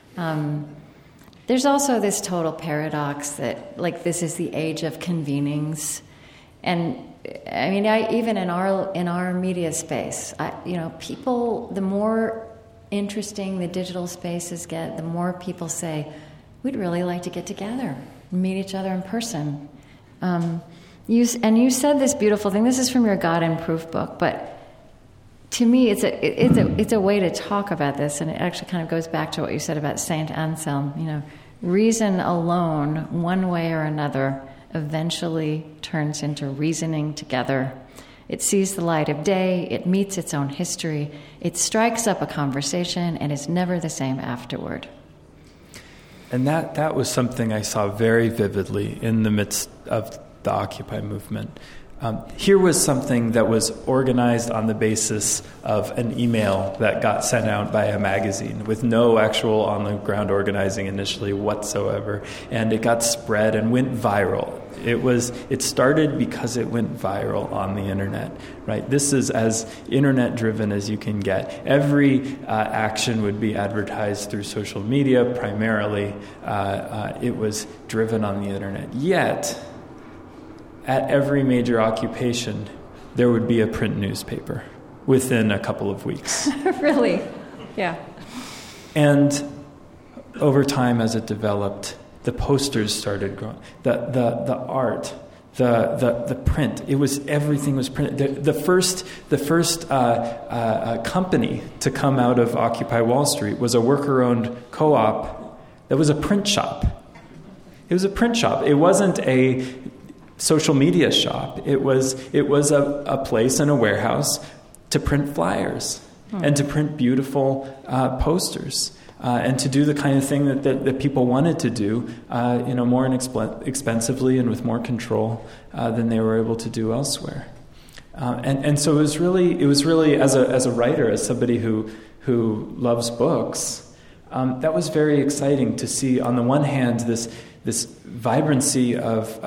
there's also this total paradox that, this is the age of convenings. And I mean, even in our media space, people, the more interesting the digital spaces get, the more people say, we'd really like to get together, meet each other in person. You said this beautiful thing. This is from your God in Proof book, but to me, it's a way to talk about this, and it actually kind of goes back to what you said about Saint Anselm. Reason alone, one way or another, eventually turns into reasoning together. It sees the light of day, it meets its own history, it strikes up a conversation, and is never the same afterward. And that was something I saw very vividly in the midst of the Occupy movement. Here was something that was organized on the basis of an email that got sent out by a magazine with no actual on-the-ground organizing initially whatsoever, and it got spread and went viral. It started because it went viral on the internet, right? This is as internet-driven as you can get. Every action would be advertised through social media primarily. It was driven on the internet. Yet, at every major occupation, there would be a print newspaper within a couple of weeks. Really? Yeah. And over time, as it developed, the posters started growing. The art, the print. Everything was printed. The first company to come out of Occupy Wall Street was a worker-owned co-op that was a print shop. It was a print shop. It wasn't a social media shop. It was a place in a warehouse to print flyers and to print beautiful posters and to do the kind of thing that people wanted to do, more inexpensively and with more control than they were able to do elsewhere. And so it was really as a writer, as somebody who loves books, that was very exciting to see. On the one hand, this vibrancy of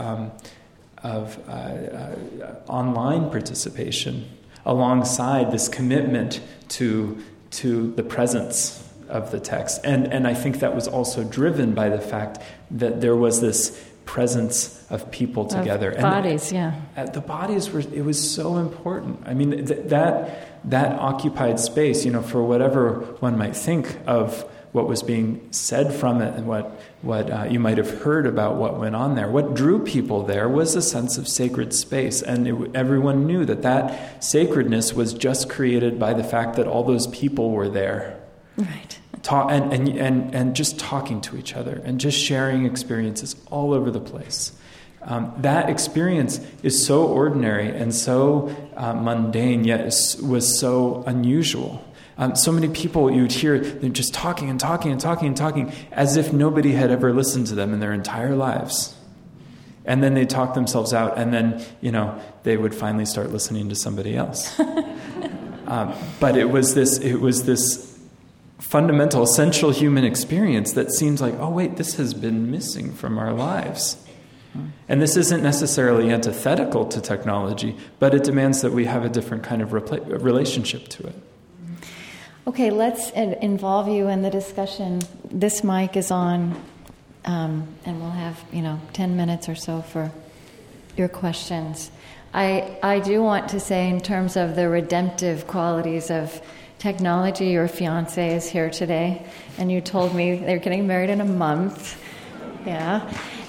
online participation alongside this commitment to the presence of the text. And I think that was also driven by the fact that there was this presence of people together. Of bodies, yeah. The bodies it was so important. I mean, that occupied space, for whatever one might think of what was being said from it and what you might have heard about what went on there. What drew people there was a sense of sacred space, and everyone knew that sacredness was just created by the fact that all those people were there. Right. And just talking to each other and just sharing experiences all over the place. That experience is so ordinary and so mundane, yet was so unusual. So many people you'd hear, they're just talking and talking and talking and talking as if nobody had ever listened to them in their entire lives. And then they'd talk themselves out, and then, they would finally start listening to somebody else. But it was this fundamental, essential human experience that seems like, oh wait, this has been missing from our lives. And this isn't necessarily antithetical to technology, but it demands that we have a different kind of relationship to it. Okay, let's involve you in the discussion. This mic is on, and we'll have 10 minutes or so for your questions. I do want to say, in terms of the redemptive qualities of technology, your fiancé is here today, and you told me they're getting married in a month. Yeah.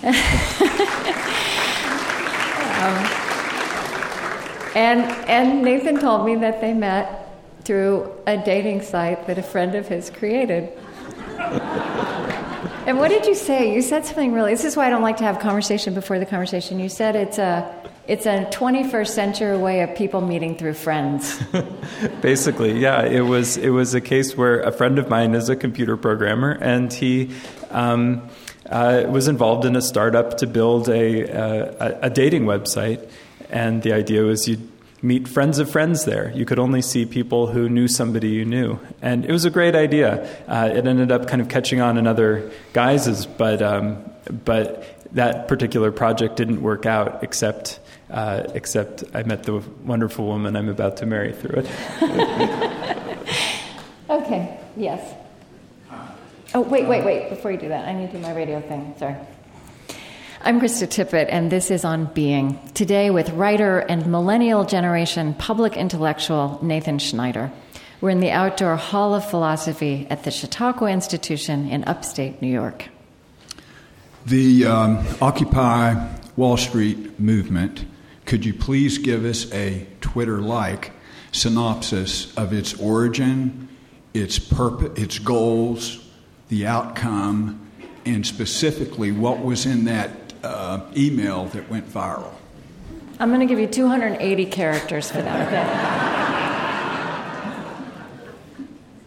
And Nathan told me that they met through a dating site that a friend of his created. And what did you say? You said something really... This is why I don't like to have conversation before the conversation. You said it's a 21st century way of people meeting through friends. Basically, yeah. It was a case where a friend of mine is a computer programmer, and he was involved in a startup to build a dating website. And the idea was you'd meet friends of friends there. You could only see people who knew somebody you knew. And it was a great idea. It ended up kind of catching on in other guises, but that particular project didn't work out, except I met the wonderful woman I'm about to marry through it. Okay, yes. Oh, wait. Before you do that, I need to do my radio thing. Sorry. I'm Krista Tippett, and this is On Being. Today with writer and millennial generation public intellectual Nathan Schneider. We're in the Outdoor Hall of Philosophy at the Chautauqua Institution in upstate New York. The Occupy Wall Street movement, could you please give us a Twitter-like synopsis of its origin, its purpose, its goals, the outcome, and specifically what was in that email that went viral? I'm going to give you 280 characters for that, okay?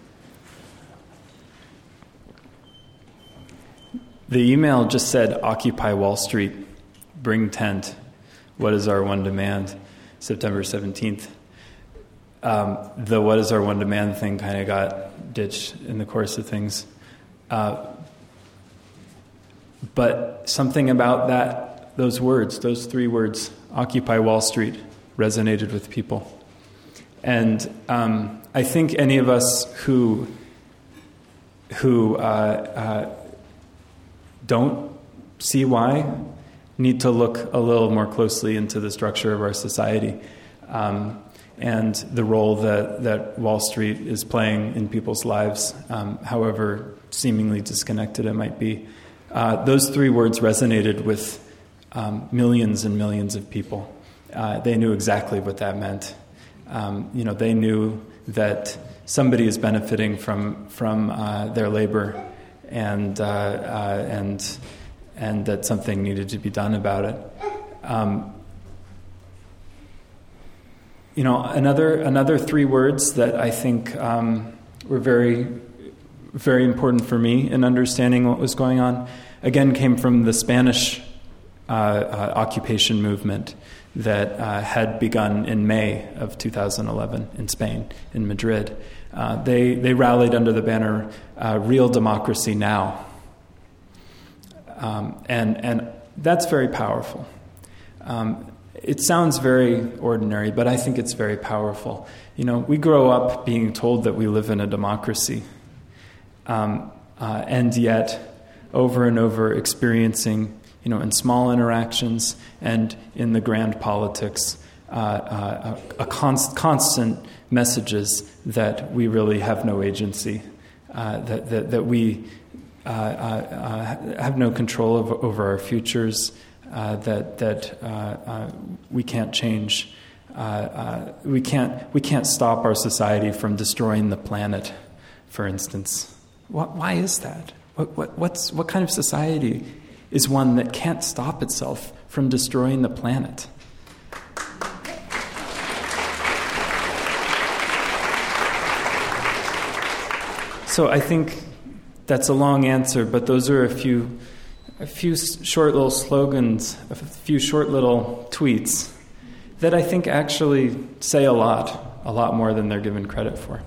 The email just said, "Occupy Wall Street, bring tent. What is our one demand?" September 17th. The "what is our one demand" thing kind of got ditched in the course of things. But something about those words, those three words, "Occupy Wall Street," resonated with people. And I think any of us who don't see why need to look a little more closely into the structure of our society and the role that Wall Street is playing in people's lives, however seemingly disconnected it might be. Those three words resonated with millions and millions of people. They knew exactly what that meant. They knew that somebody is benefiting from their labor, and that something needed to be done about it. Another three words that I think were very, very important for me in understanding what was going on, again, came from the Spanish occupation movement that had begun in May of 2011 in Spain, in Madrid. They rallied under the banner, "Real Democracy Now." And that's very powerful. It sounds very ordinary, but I think it's very powerful. We grow up being told that we live in a democracy, and yet over and over experiencing, in small interactions and in the grand politics, constant messages that we really have no agency, that we have no control over our futures, that we can't change. We can't stop our society from destroying the planet, for instance. Why is that? What kind of society is one that can't stop itself from destroying the planet? So I think that's a long answer, but those are a few short little slogans, a few short little tweets that I think actually say a lot more than they're given credit for.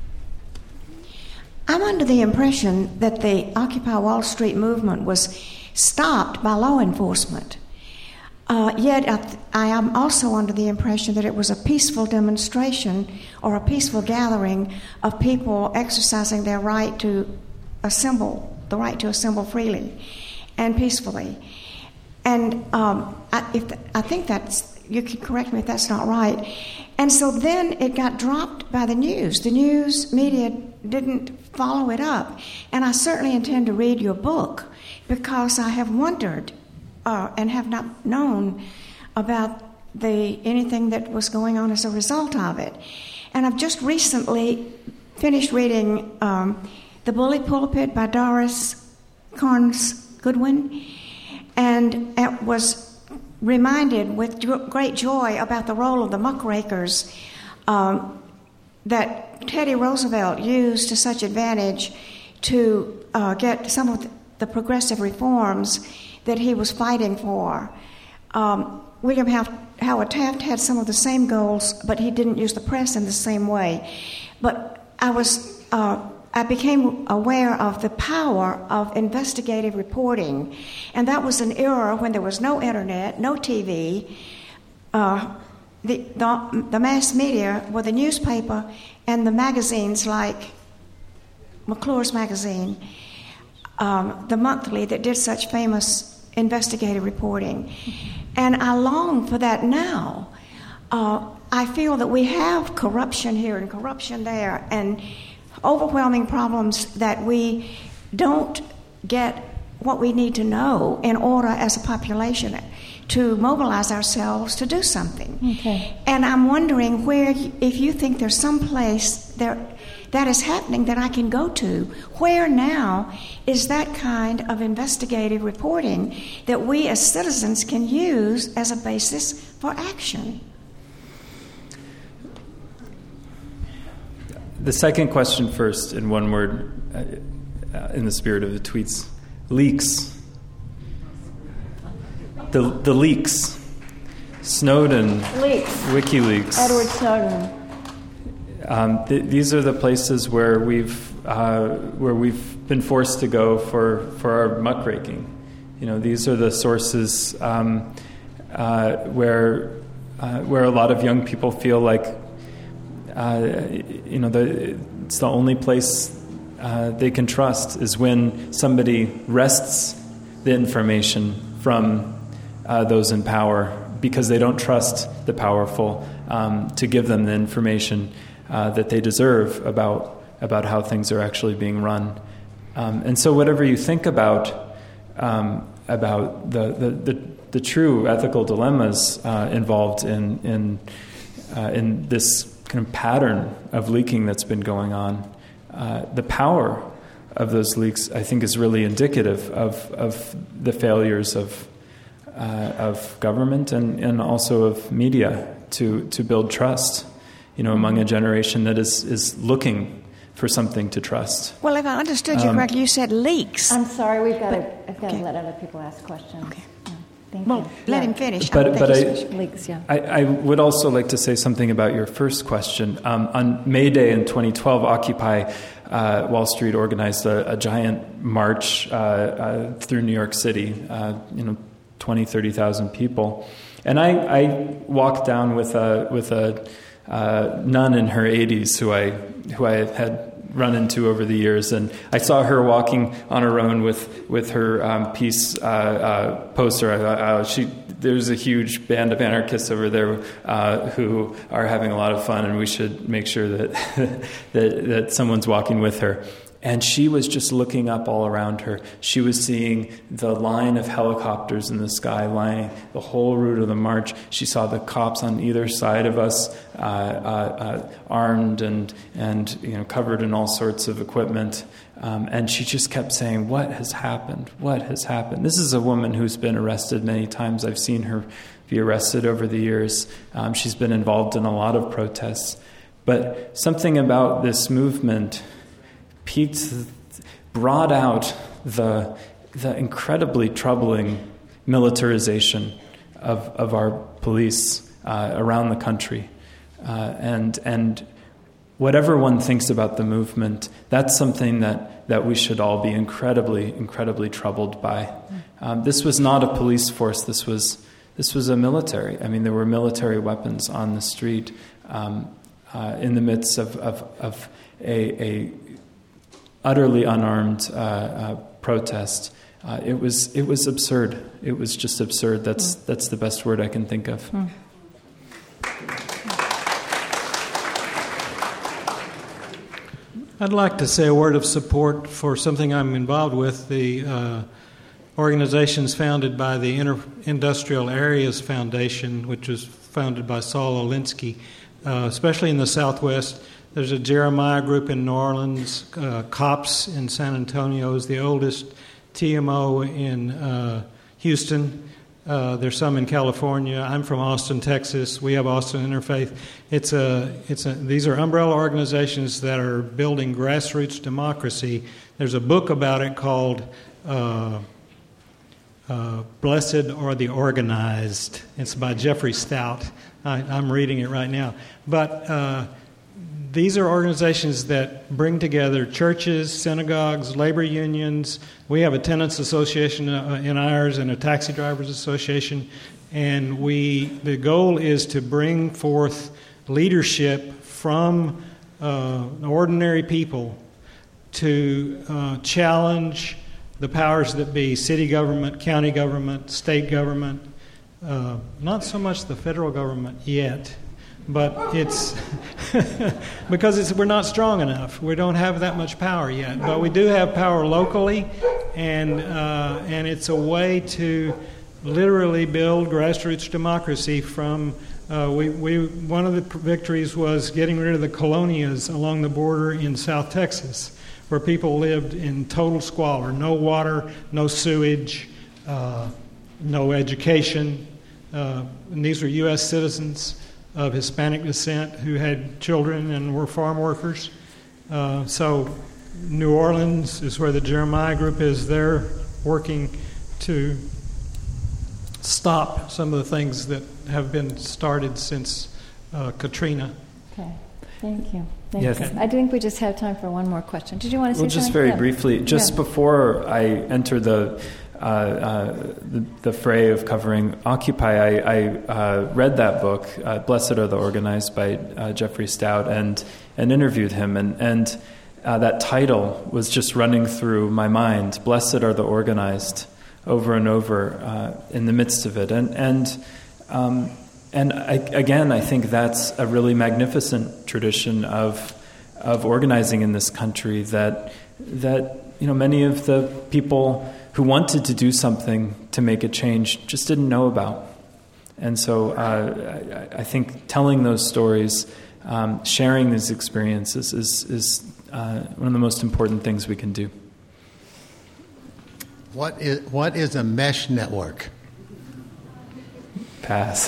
I'm under the impression that the Occupy Wall Street movement was stopped by law enforcement. Yet I am also under the impression that it was a peaceful demonstration or a peaceful gathering of people exercising their right to assemble, the right to assemble freely and peacefully. And I think that's, you can correct me if that's not right. And so then it got dropped by the news. The news media didn't follow it up. And I certainly intend to read your book because I have wondered and have not known about anything that was going on as a result of it. And I've just recently finished reading The Bully Pulpit by Doris Kearns Goodwin, and it was reminded with great joy about the role of the muckrakers that Teddy Roosevelt used to such advantage to get some of the progressive reforms that he was fighting for. William Howard Taft had some of the same goals, but he didn't use the press in the same way. But I became aware of the power of investigative reporting, and that was an era when there was no internet, no TV. The mass media were the newspaper and the magazines like McClure's magazine, the monthly that did such famous investigative reporting. And I long for that now. I feel that we have corruption here and corruption there and overwhelming problems that we don't get what we need to know in order as a population to mobilize ourselves to do something. Okay. And I'm wondering if you think there's some place there that is happening that I can go to, where now is that kind of investigative reporting that we as citizens can use as a basis for action? The second question first, in one word, in the spirit of the tweets. Leaks. The leaks. Snowden. Leaks. WikiLeaks. Edward Snowden. These are the places where we've been forced to go for our muckraking. These are the sources where a lot of young people feel like it's the only place they can trust is when somebody wrests the information from those in power because they don't trust the powerful to give them the information that they deserve about how things are actually being run. And so whatever you think about the true ethical dilemmas involved in this kind of pattern of leaking that's been going on, the power of those leaks, I think, is really indicative of the failures of government and also of media to build trust, among a generation that is looking for something to trust. Well, if I understood you correctly, you said leaks. I'm sorry, I've got to let other people ask questions. Okay. Thank you. Let him finish. Leaks, yeah. I would also like to say something about your first question. On May Day in 2012, Occupy Wall Street organized a giant march through New York City, 20, 30,000 people. And I walked down with a nun in her 80s who I had run into over the years, and I saw her walking on her own with her peace poster. I thought, there's a huge band of anarchists over there who are having a lot of fun, and we should make sure that someone's walking with her. And she was just looking up all around her. She was seeing the line of helicopters in the sky lining the whole route of the march. She saw the cops on either side of us, armed and covered in all sorts of equipment. And she just kept saying, "What has happened? What has happened?" This is a woman who's been arrested many times. I've seen her be arrested over the years. She's been involved in a lot of protests. But something about this movement brought out the incredibly troubling militarization of our police around the country, and whatever one thinks about the movement, that's something that we should all be incredibly, incredibly troubled by. This was not a police force. This was a military. I mean, there were military weapons on the street in the midst of a utterly unarmed protest. It was absurd. It was just absurd. That's the best word I can think of. I'd like to say a word of support for something I'm involved with, the organizations founded by the Industrial Areas Foundation, which was founded by Saul Alinsky, especially in the Southwest. There's a Jeremiah group in New Orleans, COPS in San Antonio is the oldest, TMO in Houston. There's some in California. I'm from Austin, Texas. We have Austin Interfaith. These are umbrella organizations that are building grassroots democracy. There's a book about it called Blessed Are the Organized. It's by Jeffrey Stout. I'm reading it right now. But these are organizations that bring together churches, synagogues, labor unions. We have a tenants association in ours and a taxi drivers association. And the goal is to bring forth leadership from ordinary people to challenge the powers that be, city government, county government, state government, not so much the federal government yet, but it's because we're not strong enough. We don't have that much power yet, but we do have power locally, and it's a way to literally build grassroots democracy from. One of the victories was getting rid of the colonias along the border in South Texas, where people lived in total squalor, no water, no sewage, no education. And these were U.S. citizens of Hispanic descent who had children and were farm workers. So New Orleans is where the Jeremiah group is. They're working to stop some of the things that have been started since Katrina. Okay, thank you. Yes. I think we just have time for one more question. Did you want to say something? Well, just very briefly, before I enter the fray of covering Occupy, I read that book, Blessed Are the Organized, by Jeffrey Stout, and interviewed him. And that title was just running through my mind, Blessed Are the Organized, over and over in the midst of it. I think that's a really magnificent tradition of organizing in this country that many of the people who wanted to do something to make a change just didn't know about. And so I think telling those stories, sharing these experiences is one of the most important things we can do. What is a mesh network? Pass.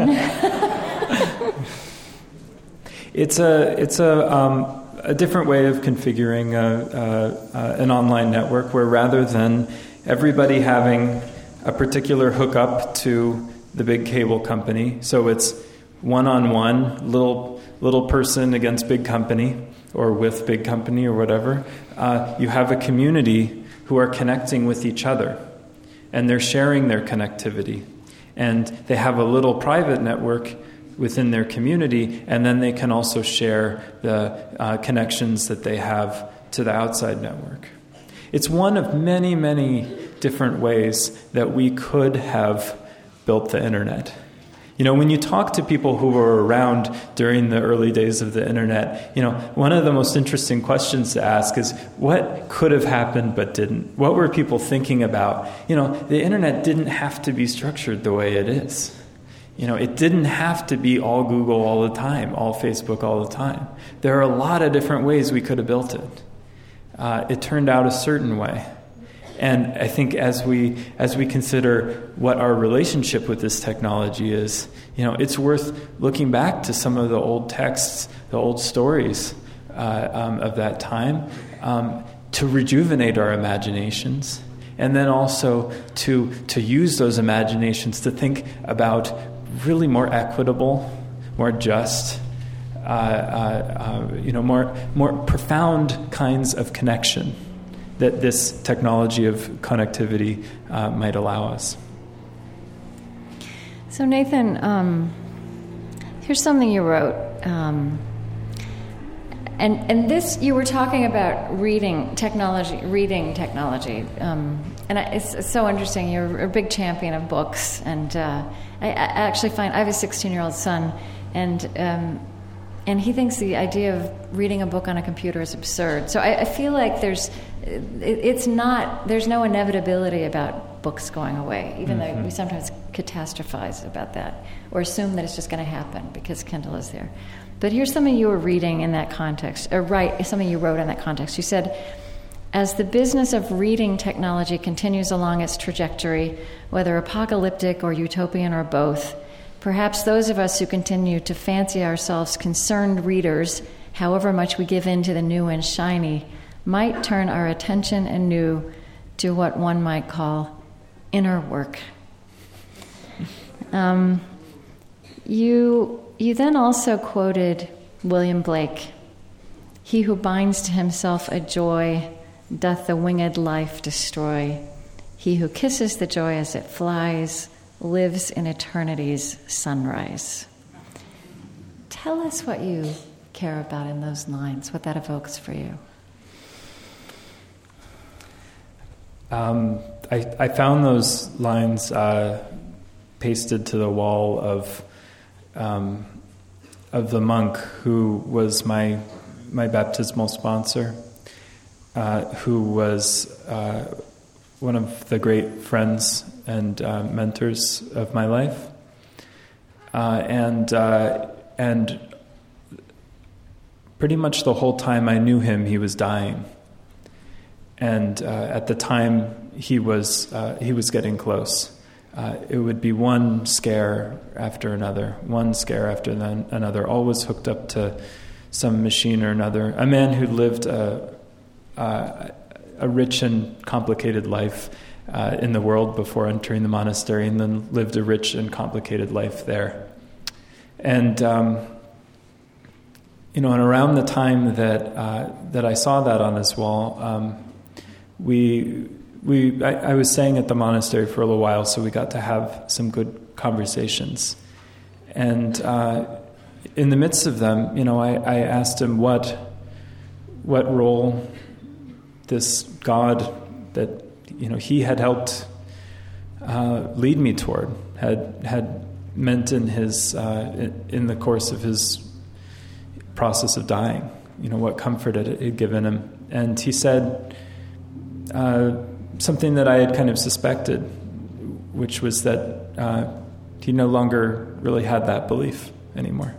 It's a different way of configuring an online network where rather than everybody having a particular hookup to the big cable company, so it's one-on-one, little person against big company or with big company or whatever, you have a community who are connecting with each other, and they're sharing their connectivity. And they have a little private network within their community, and then they can also share the connections that they have to the outside network. It's one of many, many different ways that we could have built the internet. When you talk to people who were around during the early days of the internet, one of the most interesting questions to ask is, what could have happened but didn't? What were people thinking about? The internet didn't have to be structured the way it is. It didn't have to be all Google all the time, all Facebook all the time. There are a lot of different ways we could have built it. It turned out a certain way. And I think as we consider what our relationship with this technology is, it's worth looking back to some of the old texts, the old stories of that time, to rejuvenate our imaginations, and then also to use those imaginations to think about really more equitable, more just, more profound kinds of connection that this technology of connectivity might allow us. So Nathan, here's something you wrote. And this, you were talking about reading technology. It's so interesting. You're a big champion of books. And I actually find, I have a 16-year-old son, and he thinks the idea of reading a book on a computer is absurd. So I feel like there's no inevitability about books going away, even though we sometimes catastrophize about that or assume that it's just going to happen because Kindle is there. But here's something you were reading in that context, something you wrote in that context. You said, as the business of reading technology continues along its trajectory, whether apocalyptic or utopian or both, perhaps those of us who continue to fancy ourselves concerned readers, however much we give in to the new and shiny, might turn our attention anew to what one might call inner work. You then also quoted William Blake, "He who binds to himself a joy doth the winged life destroy. He who kisses the joy as it flies lives in eternity's sunrise." Tell us what you care about in those lines, what that evokes for you. I found those lines pasted to the wall of the monk who was my baptismal sponsor, who was one of the great friends and mentors of my life, and pretty much the whole time I knew him, he was dying, and at the time he was getting close. It would be one scare after another, another, always hooked up to some machine or another. A man who lived a rich and complicated life in the world before entering the monastery, and then lived a rich and complicated life there. And and around the time that I saw that on this wall, I was staying at the monastery for a little while, so we got to have some good conversations. And in the midst of them, I asked him what role this God that he had helped lead me toward had meant in his in the course of his process of dying. What comfort it had given him. And he said something that I had kind of suspected, which was that he no longer really had that belief anymore.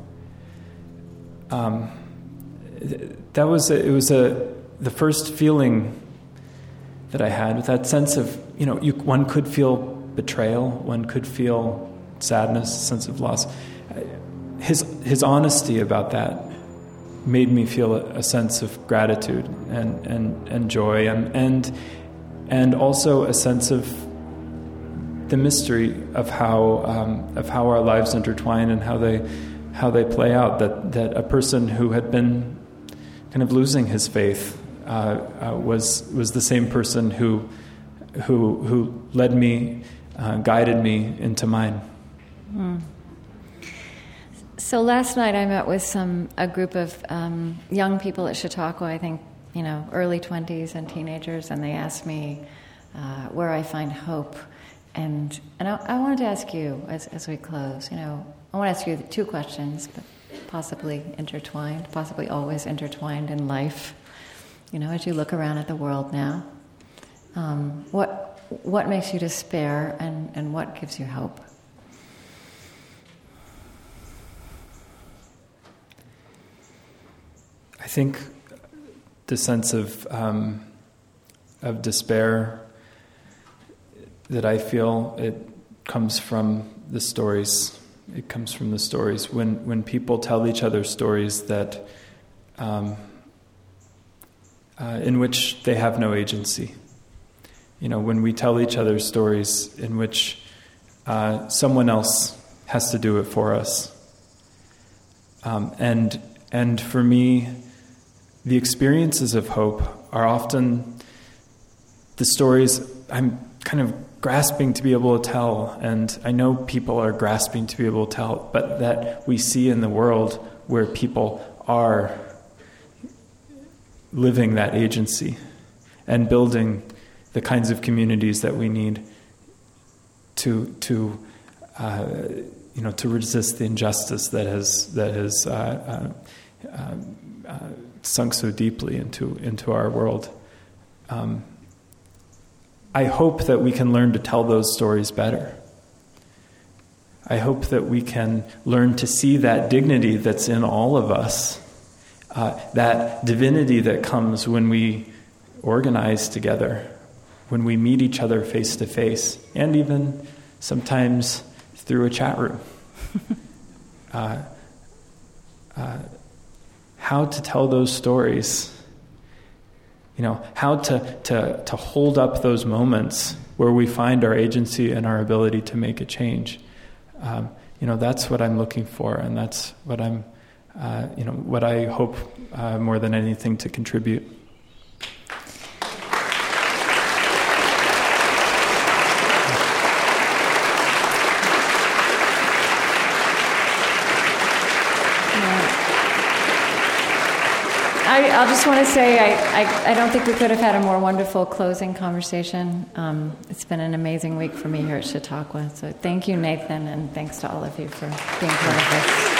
That was the first feeling that I had, with that sense of one could feel betrayal, one could feel sadness, sense of loss. His honesty about that made me feel a sense of gratitude and joy and also a sense of the mystery of how our lives intertwine and how they play out. That a person who had been kind of losing his faith was the same person who led me, guided me into mine. Mm. So last night I met with a group of young people at Chautauqua, I think, early 20s and teenagers, and they asked me where I find hope. And I wanted to ask you, as we close, I want to ask you two questions, but possibly intertwined, possibly always intertwined in life. As you look around at the world now, what makes you despair and what gives you hope? I think the sense of despair that I feel, it comes from the stories. It comes from the stories. When people tell each other stories that in which they have no agency. When we tell each other stories in which someone else has to do it for us. And for me, the experiences of hope are often the stories I'm kind of grasping to be able to tell, and I know people are grasping to be able to tell, but that we see in the world where people are living that agency and building the kinds of communities that we need to resist the injustice that has sunk so deeply into our world. I hope that we can learn to tell those stories better. I hope that we can learn to see that dignity that's in all of us, that divinity that comes when we organize together, when we meet each other face to face, and even sometimes through a chat room. How to tell those stories, how to hold up those moments where we find our agency and our ability to make a change. That's what I'm looking for, and that's what I'm, what I hope more than anything to contribute. I just want to say I don't think we could have had a more wonderful closing conversation. It's been an amazing week for me here at Chautauqua. So thank you, Nathan, and thanks to all of you for being part of this.